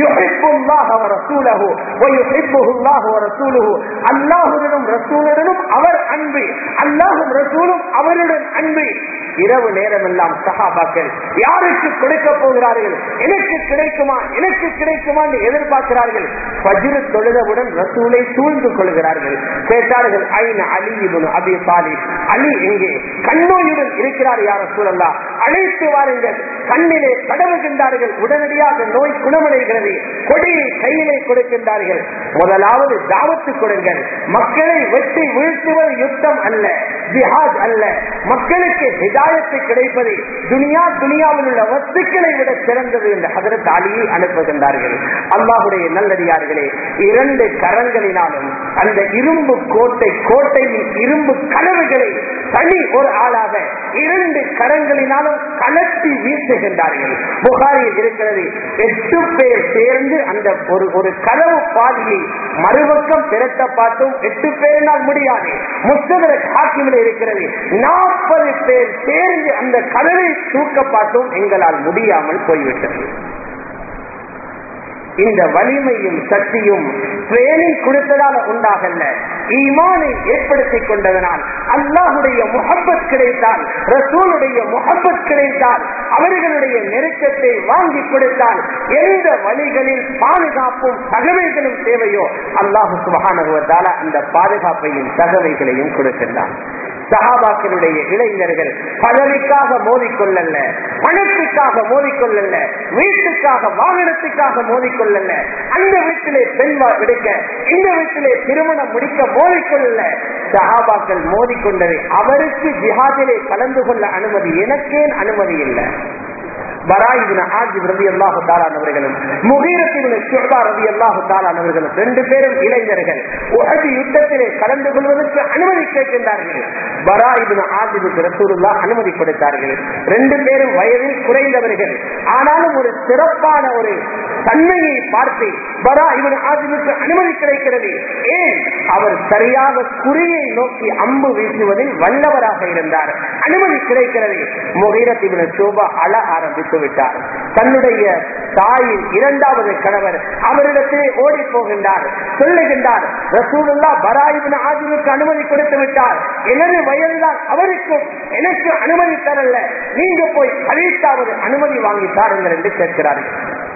அல்லாஹுடனும் ரசூலுடனும் அவர் அன்பு, அல்லாஹும் ரசூலும் அவருடன் அன்பு. இரவு நேரம் எல்லாம் சஹாபாக்கள் யாருக்கு கொடுக்க போகிறார்கள், எனக்கு கிடைக்குமா எனக்கு கிடைக்குமா என்று எதிர்பார்க்கிறார்கள். ஃபஜ்ர் தொழுதவுடன் ரசூலை சூழ்ந்து கொள்கிறார்கள். கேட்டார்கள், ஐன அலி இப்னு அபி தாலிப், அலி எங்கே? கண்ணோயுடன் இருக்கிறார் யா ரசூலல்லாஹ், அழைத்து வாருங்கள். கண்ணிலே தடவுகின்றார்கள். உடனடியாக நோய் குணமடைகிறது. கொடியை கையிலே கொடுக்கின்றார்கள். முதலாவது தாவத்து கொடுங்கள். மக்களை வெட்டி வீழ்த்துவது யுத்தம் அல்ல, ஜிஹாத் அல்ல. மக்களுக்கு ஹிதாயத்து கிடைப்பது துனியாவில் உள்ள வஸ்துக்களை விட சிறந்தது என்று ஹஜ்ரத் அலியை அனுப்புகின்றார்கள். அல்லாஹ்வுடைய நல்லடியார்களே, 2 கரங்களினாலும் அந்த இரும்பு கோட்டையின் இரும்பு கனவுகளை தனி ஒரு ஆளாக 2 கரங்களினாலும் கலட்டி வீசுகின்றார்கள். புகாரில் இருக்கிறது, 8 பேர் சேர்ந்து அந்த ஒரு கதவு பாதியை மறுபக்கம் திரட்ட பார்த்தும் 8 பேரினால் முடியாது. முஸ்ததரக் ஹாக்கிமில் இருக்கிறது, 40 பேர் சேர்ந்து அந்த கதவை தூக்க பார்த்தும் எங்களால் முடியாமல் போய்விட்டது. இந்த வலிமையும் சக்தியும் ட்ரெயினிங் கொடுத்ததால் உண்டாகல்ல, ஈமானை ஏற்படுத்திக் கொண்டதனால், அல்லாஹுடைய முஹப்பத் கிடைத்தால், ரசூலுடைய முஹப்பத் கிடைத்தால், அவர்களுடைய நெருக்கத்தை வாங்கி கொடுத்தால், எந்த வழிகளில் பாதுகாப்பும் தகவல்களும் தேவையோ அல்லாஹு சுப்ஹானஹு வ தஆலா அந்த பாதுகாப்பையும் தகவல்களையும் கொடுக்கின்றார். சஹாபாக்களுடைய இளைஞர்கள் பதவிக்காக மோதிக்கொள்ளல்ல, பணத்துக்காக மோதிக்கொள்ளல்ல, வீட்டுக்காக வாகனத்துக்காக மோதிக்கொள்ளல்ல, அந்த வீட்டிலே பெண் எடுக்க, இந்த வீட்டிலே திருமணம் முடிக்க மோதிக்கொள்ளல. சஹாபாக்கள் மோதிக்கொண்டது அவருக்கு ஜிஹாதிலே கலந்து கொள்ள அனுமதி, எனக்கேன் அனுமதி இல்லை. பராய் இப்னு ஆசிப் ரலியல்லாஹு தஆலா அவர்களும் முகீரத் இப்னு ஷுஅபா ரலியல்லாஹு தஆலா அவர்களும் 2 பேரும் இளைஞர்கள் உஹது யுத்தத்திலே கலந்து கொள்வதற்கு அனுமதி கேட்கின்றார்கள். பராய் இப்னு ஆசிபுக்கு ரசூலுல்லாஹ் அனுமதி கொடுத்தார்கள். 2 பேரும் வயதில் குறைந்தவர்கள். ஆனாலும் ஒரு சிறப்பான ஒரு தன்மையை பார்த்து பராய் இப்னு ஆசிபுக்கு அனுமதி கிடைக்கிறது. ஏன்? அவர் சரியாக குறியை நோக்கி அம்பு வீசுவதில் வல்லவராக இருந்தார். அனுமதி கிடைக்கிறது. முகீரத் இப்னு ஷுஅபா அழ ஆரம்பித்து விட்டார். தன்னுடைய தாயின் 2வது கணவர் அவரிடத்திலே ஓடி போகின்றார். சொல்லுகின்றார், ரசூலுல்லாஹ் பராய் இப்னு ஆசிபுக்கு அனுமதி கொடுத்து விட்டார். எனது வயதுதான் அவருக்கும் எனக்கு அனுமதி தரல, நீங்க போய் அழைத்தாவது அனுமதி வாங்கி தாருங்கள் என்று கேட்கிறார்கள்.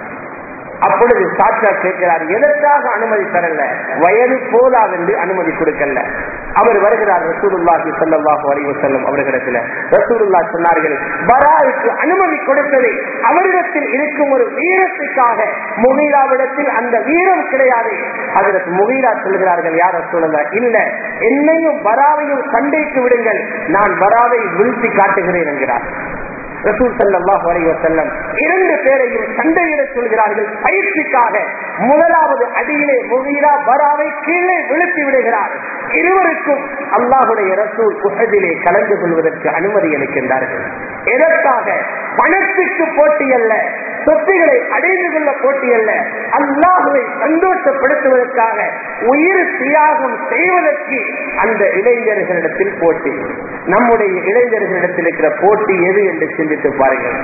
அப்பொழுது சாட்சா கேட்கிறார், எதற்காக அனுமதி தரல? வயது போதாது என்று அனுமதி கொடுக்கல. அவர் வருகிறார் ரசூலுல்லாஹி ஸல்லல்லாஹு அலைஹி வஸல்லம் அவர்களிடத்தில். ரசூலுல்லாஹ் சொன்னார்கள், பராய்க்கு அனுமதி கொடுத்தது அவரிடத்தில் இருக்கும் ஒரு வீரத்துக்காக, முகீராவிடத்தில் அந்த வீரம் கிடையாது. ஹஜ்ரத் முகீரா சொல்கிறார்கள், யார் ரசூலுல்லாஹ், இல்ல, என்னையும் பராவையும் சண்டைக்கு விடுங்கள், நான் பராவை வீழ்த்தி காட்டுகிறேன் என்கிறார். ரசூல் ஸல்லல்லாஹு அலைஹி வஸல்லம் 2 பேரையும் சண்டையிட சொல்கிறார்கள் பயிற்சிக்காக. முதலாவது அடியிலே முகீரா பராவை கீழே விழுத்தி விடுகிறார். இருவருக்கும் அல்லாஹ்வுடைய ரசூல் உஹதிலே கலந்து கொள்வதற்கு அனுமதி அளிக்கின்றார்கள். எதற்காக? பணத்துக்கு போட்டி அல்ல, சொத்துக்களை அடைந்து கொள்ள போட்டி அல்ல, அல்லாஹ்வை சந்தோஷப்படுத்துவதற்காக, உயிர் தியாகம் செய்வதற்கு அந்த இளைஞர்களிடத்தில் போட்டி. நம்முடைய இளைஞர்களிடத்தில் இருக்கிற போட்டி எது என்று சிந்தித்து பாருங்கள்.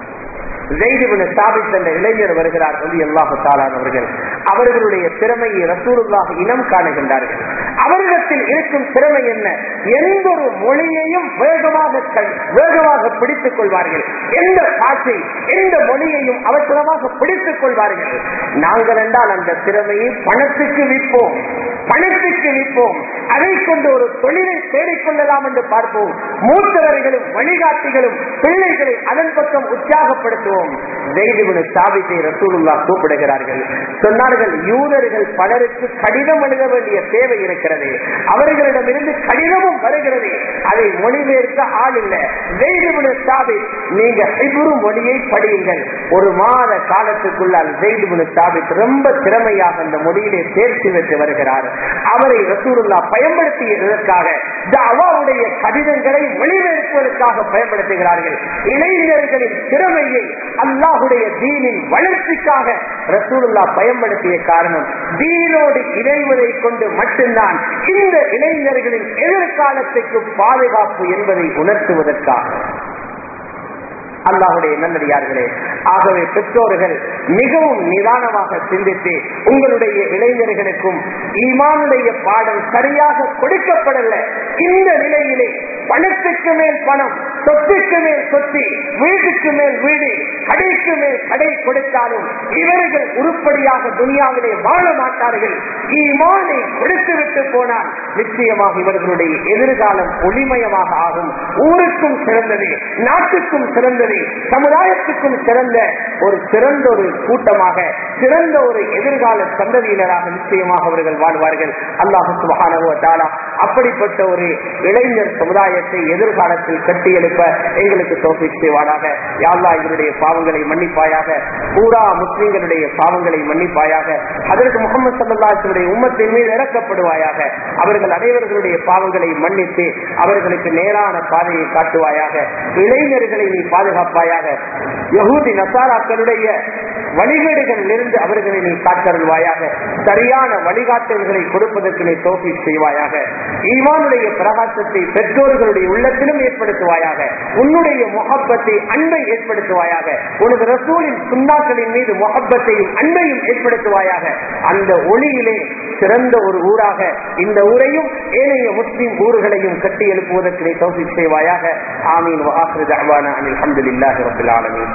ஸைத் இப்னு சாபித் என்ற இளைஞர் வருகிறார் ரலியல்லாஹு தஆலா அவர்கள். அவர்களுடைய திறமையை ரசூலுல்லாஹ் இனம் காணுகின்றார்கள். அவர்களிடத்தில் இருக்கும் திறமை என்ன? எந்த ஒரு மொழியையும் வேகமாக வேகமாக பிடித்துக் கொள்வார்கள். எந்த பாஷை எந்த மொழியையும் அவசரமாக பிடித்துக் கொள்வார்கள். நாங்கள் என்றால் அந்த திறமையை பணத்துக்கு விற்போம், பணத்துக்கு விற்போம். அதை கொண்டு ஒரு தொழிலை தேடிக்கொள்ளலாம் என்று பார்ப்போம். மூத்தவர்களும் வழிகாட்டிகளும் பிள்ளைகளை அதன் பக்கம் உற்சாகப்படுத்துவோம். ஸைத் இப்னு சாபித்தை ரசூலுல்லாஹ் கூப்பிடுகிறார்கள். சொன்னார்கள், யூதர்கள் பலருக்கு கடிதம் எழுத வேண்டிய தேவை இருக்கிறது, அவர்களிடமிருந்து கடிதமும் வருகிறது, அதை மொழிபெயர்க்க ஆள் இல்லை. ஸைத் இப்னு சாபித், நீங்க ஹிப்ரு மொழியை படியுங்கள். ஒரு மாத காலத்துக்குள்ளால் ஸைத் இப்னு சாபித் ரொம்ப திறமையாக அந்த மொழியிலே தேர்ச்சி பெற்று வருகிறார். அவரை ரசூலுல்லாஹ் பயன்படுத்தியதற்காக தஅவாவுடைய கடிதங்களை மொழிபெயர்ப்பதற்காக பயன்படுத்துகிறார்கள். இளைஞர்களின் திறமையை அல்லாஹ்வுடைய தீனின் வளர்ச்சிக்காக ரசூலுல்லாஹ் பயன்படுத்திய காரணம், தீனோடு இணைவதை கொண்டு மட்டும்தான் இந்த இளைஞர்களின் எதிர்காலத்துக்கு பாதுகாப்பு என்பதை உணர்த்துவதற்காக. அல்லாஹ்வுடைய நல்லடியார்களே, ஆகவே பெற்றோர்கள் மிகவும் நிதானமாக சிந்தித்து உங்களுடைய இளைஞர்களுக்கும் ஈமானுடைய பாடம் சரியாக கொடுக்கப்படல. இந்த நிலையிலே பணத்துக்கு மேல் பணம், சொத்துக்கு மேல் சொத்து, வீட்டுக்கு மேல் வீடு, கடைக்கு மேல் கடை கொடுத்தாலும் இவர்கள் உருப்படியாக துனியாவிலே வாழ மாட்டார்கள். ஈமானை கொடுத்து விட்டு போனால் நிச்சயமாக இவர்களுடைய எதிர்காலம் ஒளிமயமாக ஆகும். ஊருக்கும் சிறந்தது, நாட்டுக்கும் சிறந்தது, சமுதாயத்துக்கும் சிறந்த ஒரு கூட்டமாக, சிறந்த ஒரு எதிர்கால சந்ததியினராக நிச்சயமாக அவர்கள் வாழ்வார்கள். அல்லாஹ் சுப்ஹானஹு வ தஆலா அப்படிப்பட்ட ஒரு இளைஞர் சமுதாயத்தை எதிர்காலத்தில் கட்டியெழுப்ப எங்களுக்கு தௌஃபீக் செய்வானாக. யா அல்லாஹ், எங்களுடைய பாவங்களை மன்னிப்பாயாக, பூரா முஸ்லிம்களுடைய பாவங்களை மன்னிப்பாயாக. ஹஜ்ரத் முஹம்மது ஸல்லல்லாஹு அலைஹி வஸல்லம் உம்மத்தின் மீது இறக்கப்படுவாயாக. அவர்கள் அனைவர்களுடைய பாவங்களை மன்னித்து அவர்களுக்கு நேரான பாதையை காட்டுவாயாக. இளைஞர்களை நீ பாதுகாப்பாயாக. யஹூதி நசாராக்களுடைய வழிகேடுகளில் இருந்து அவர்களை நீ காத்தருள்வாயாக. சரியான வழிகாட்டல்களை கொடுப்பதற்கு நீ தௌஃபீக் செய்வாயாக. ஈமானுடைய பிரகாசத்தை பெற்றோர்களுடைய உள்ளத்திலும் ஏற்படுத்துவாயாக. உன்னுடைய முஹப்பத்தை, அன்பை ஏற்படுத்துவாயாக. உனது ரசூலின் சுன்னாக்களின் மீது முஹப்பத்தையும் அன்பையும் ஏற்படுத்துவாயாக. அந்த ஒளியிலே சிறந்த ஒரு ஊராக இந்த ஊரையும் ஏனைய முஸ்லிம் ஊர்களையும் கட்டி எழுப்புவதற்கு நீ தௌஃபீக் செய்வாயாக. ஆமீன். வ ஆகிரு தஅவானா அனில் ஹம்துலில்லாஹி ரப்பில் ஆலமீன்.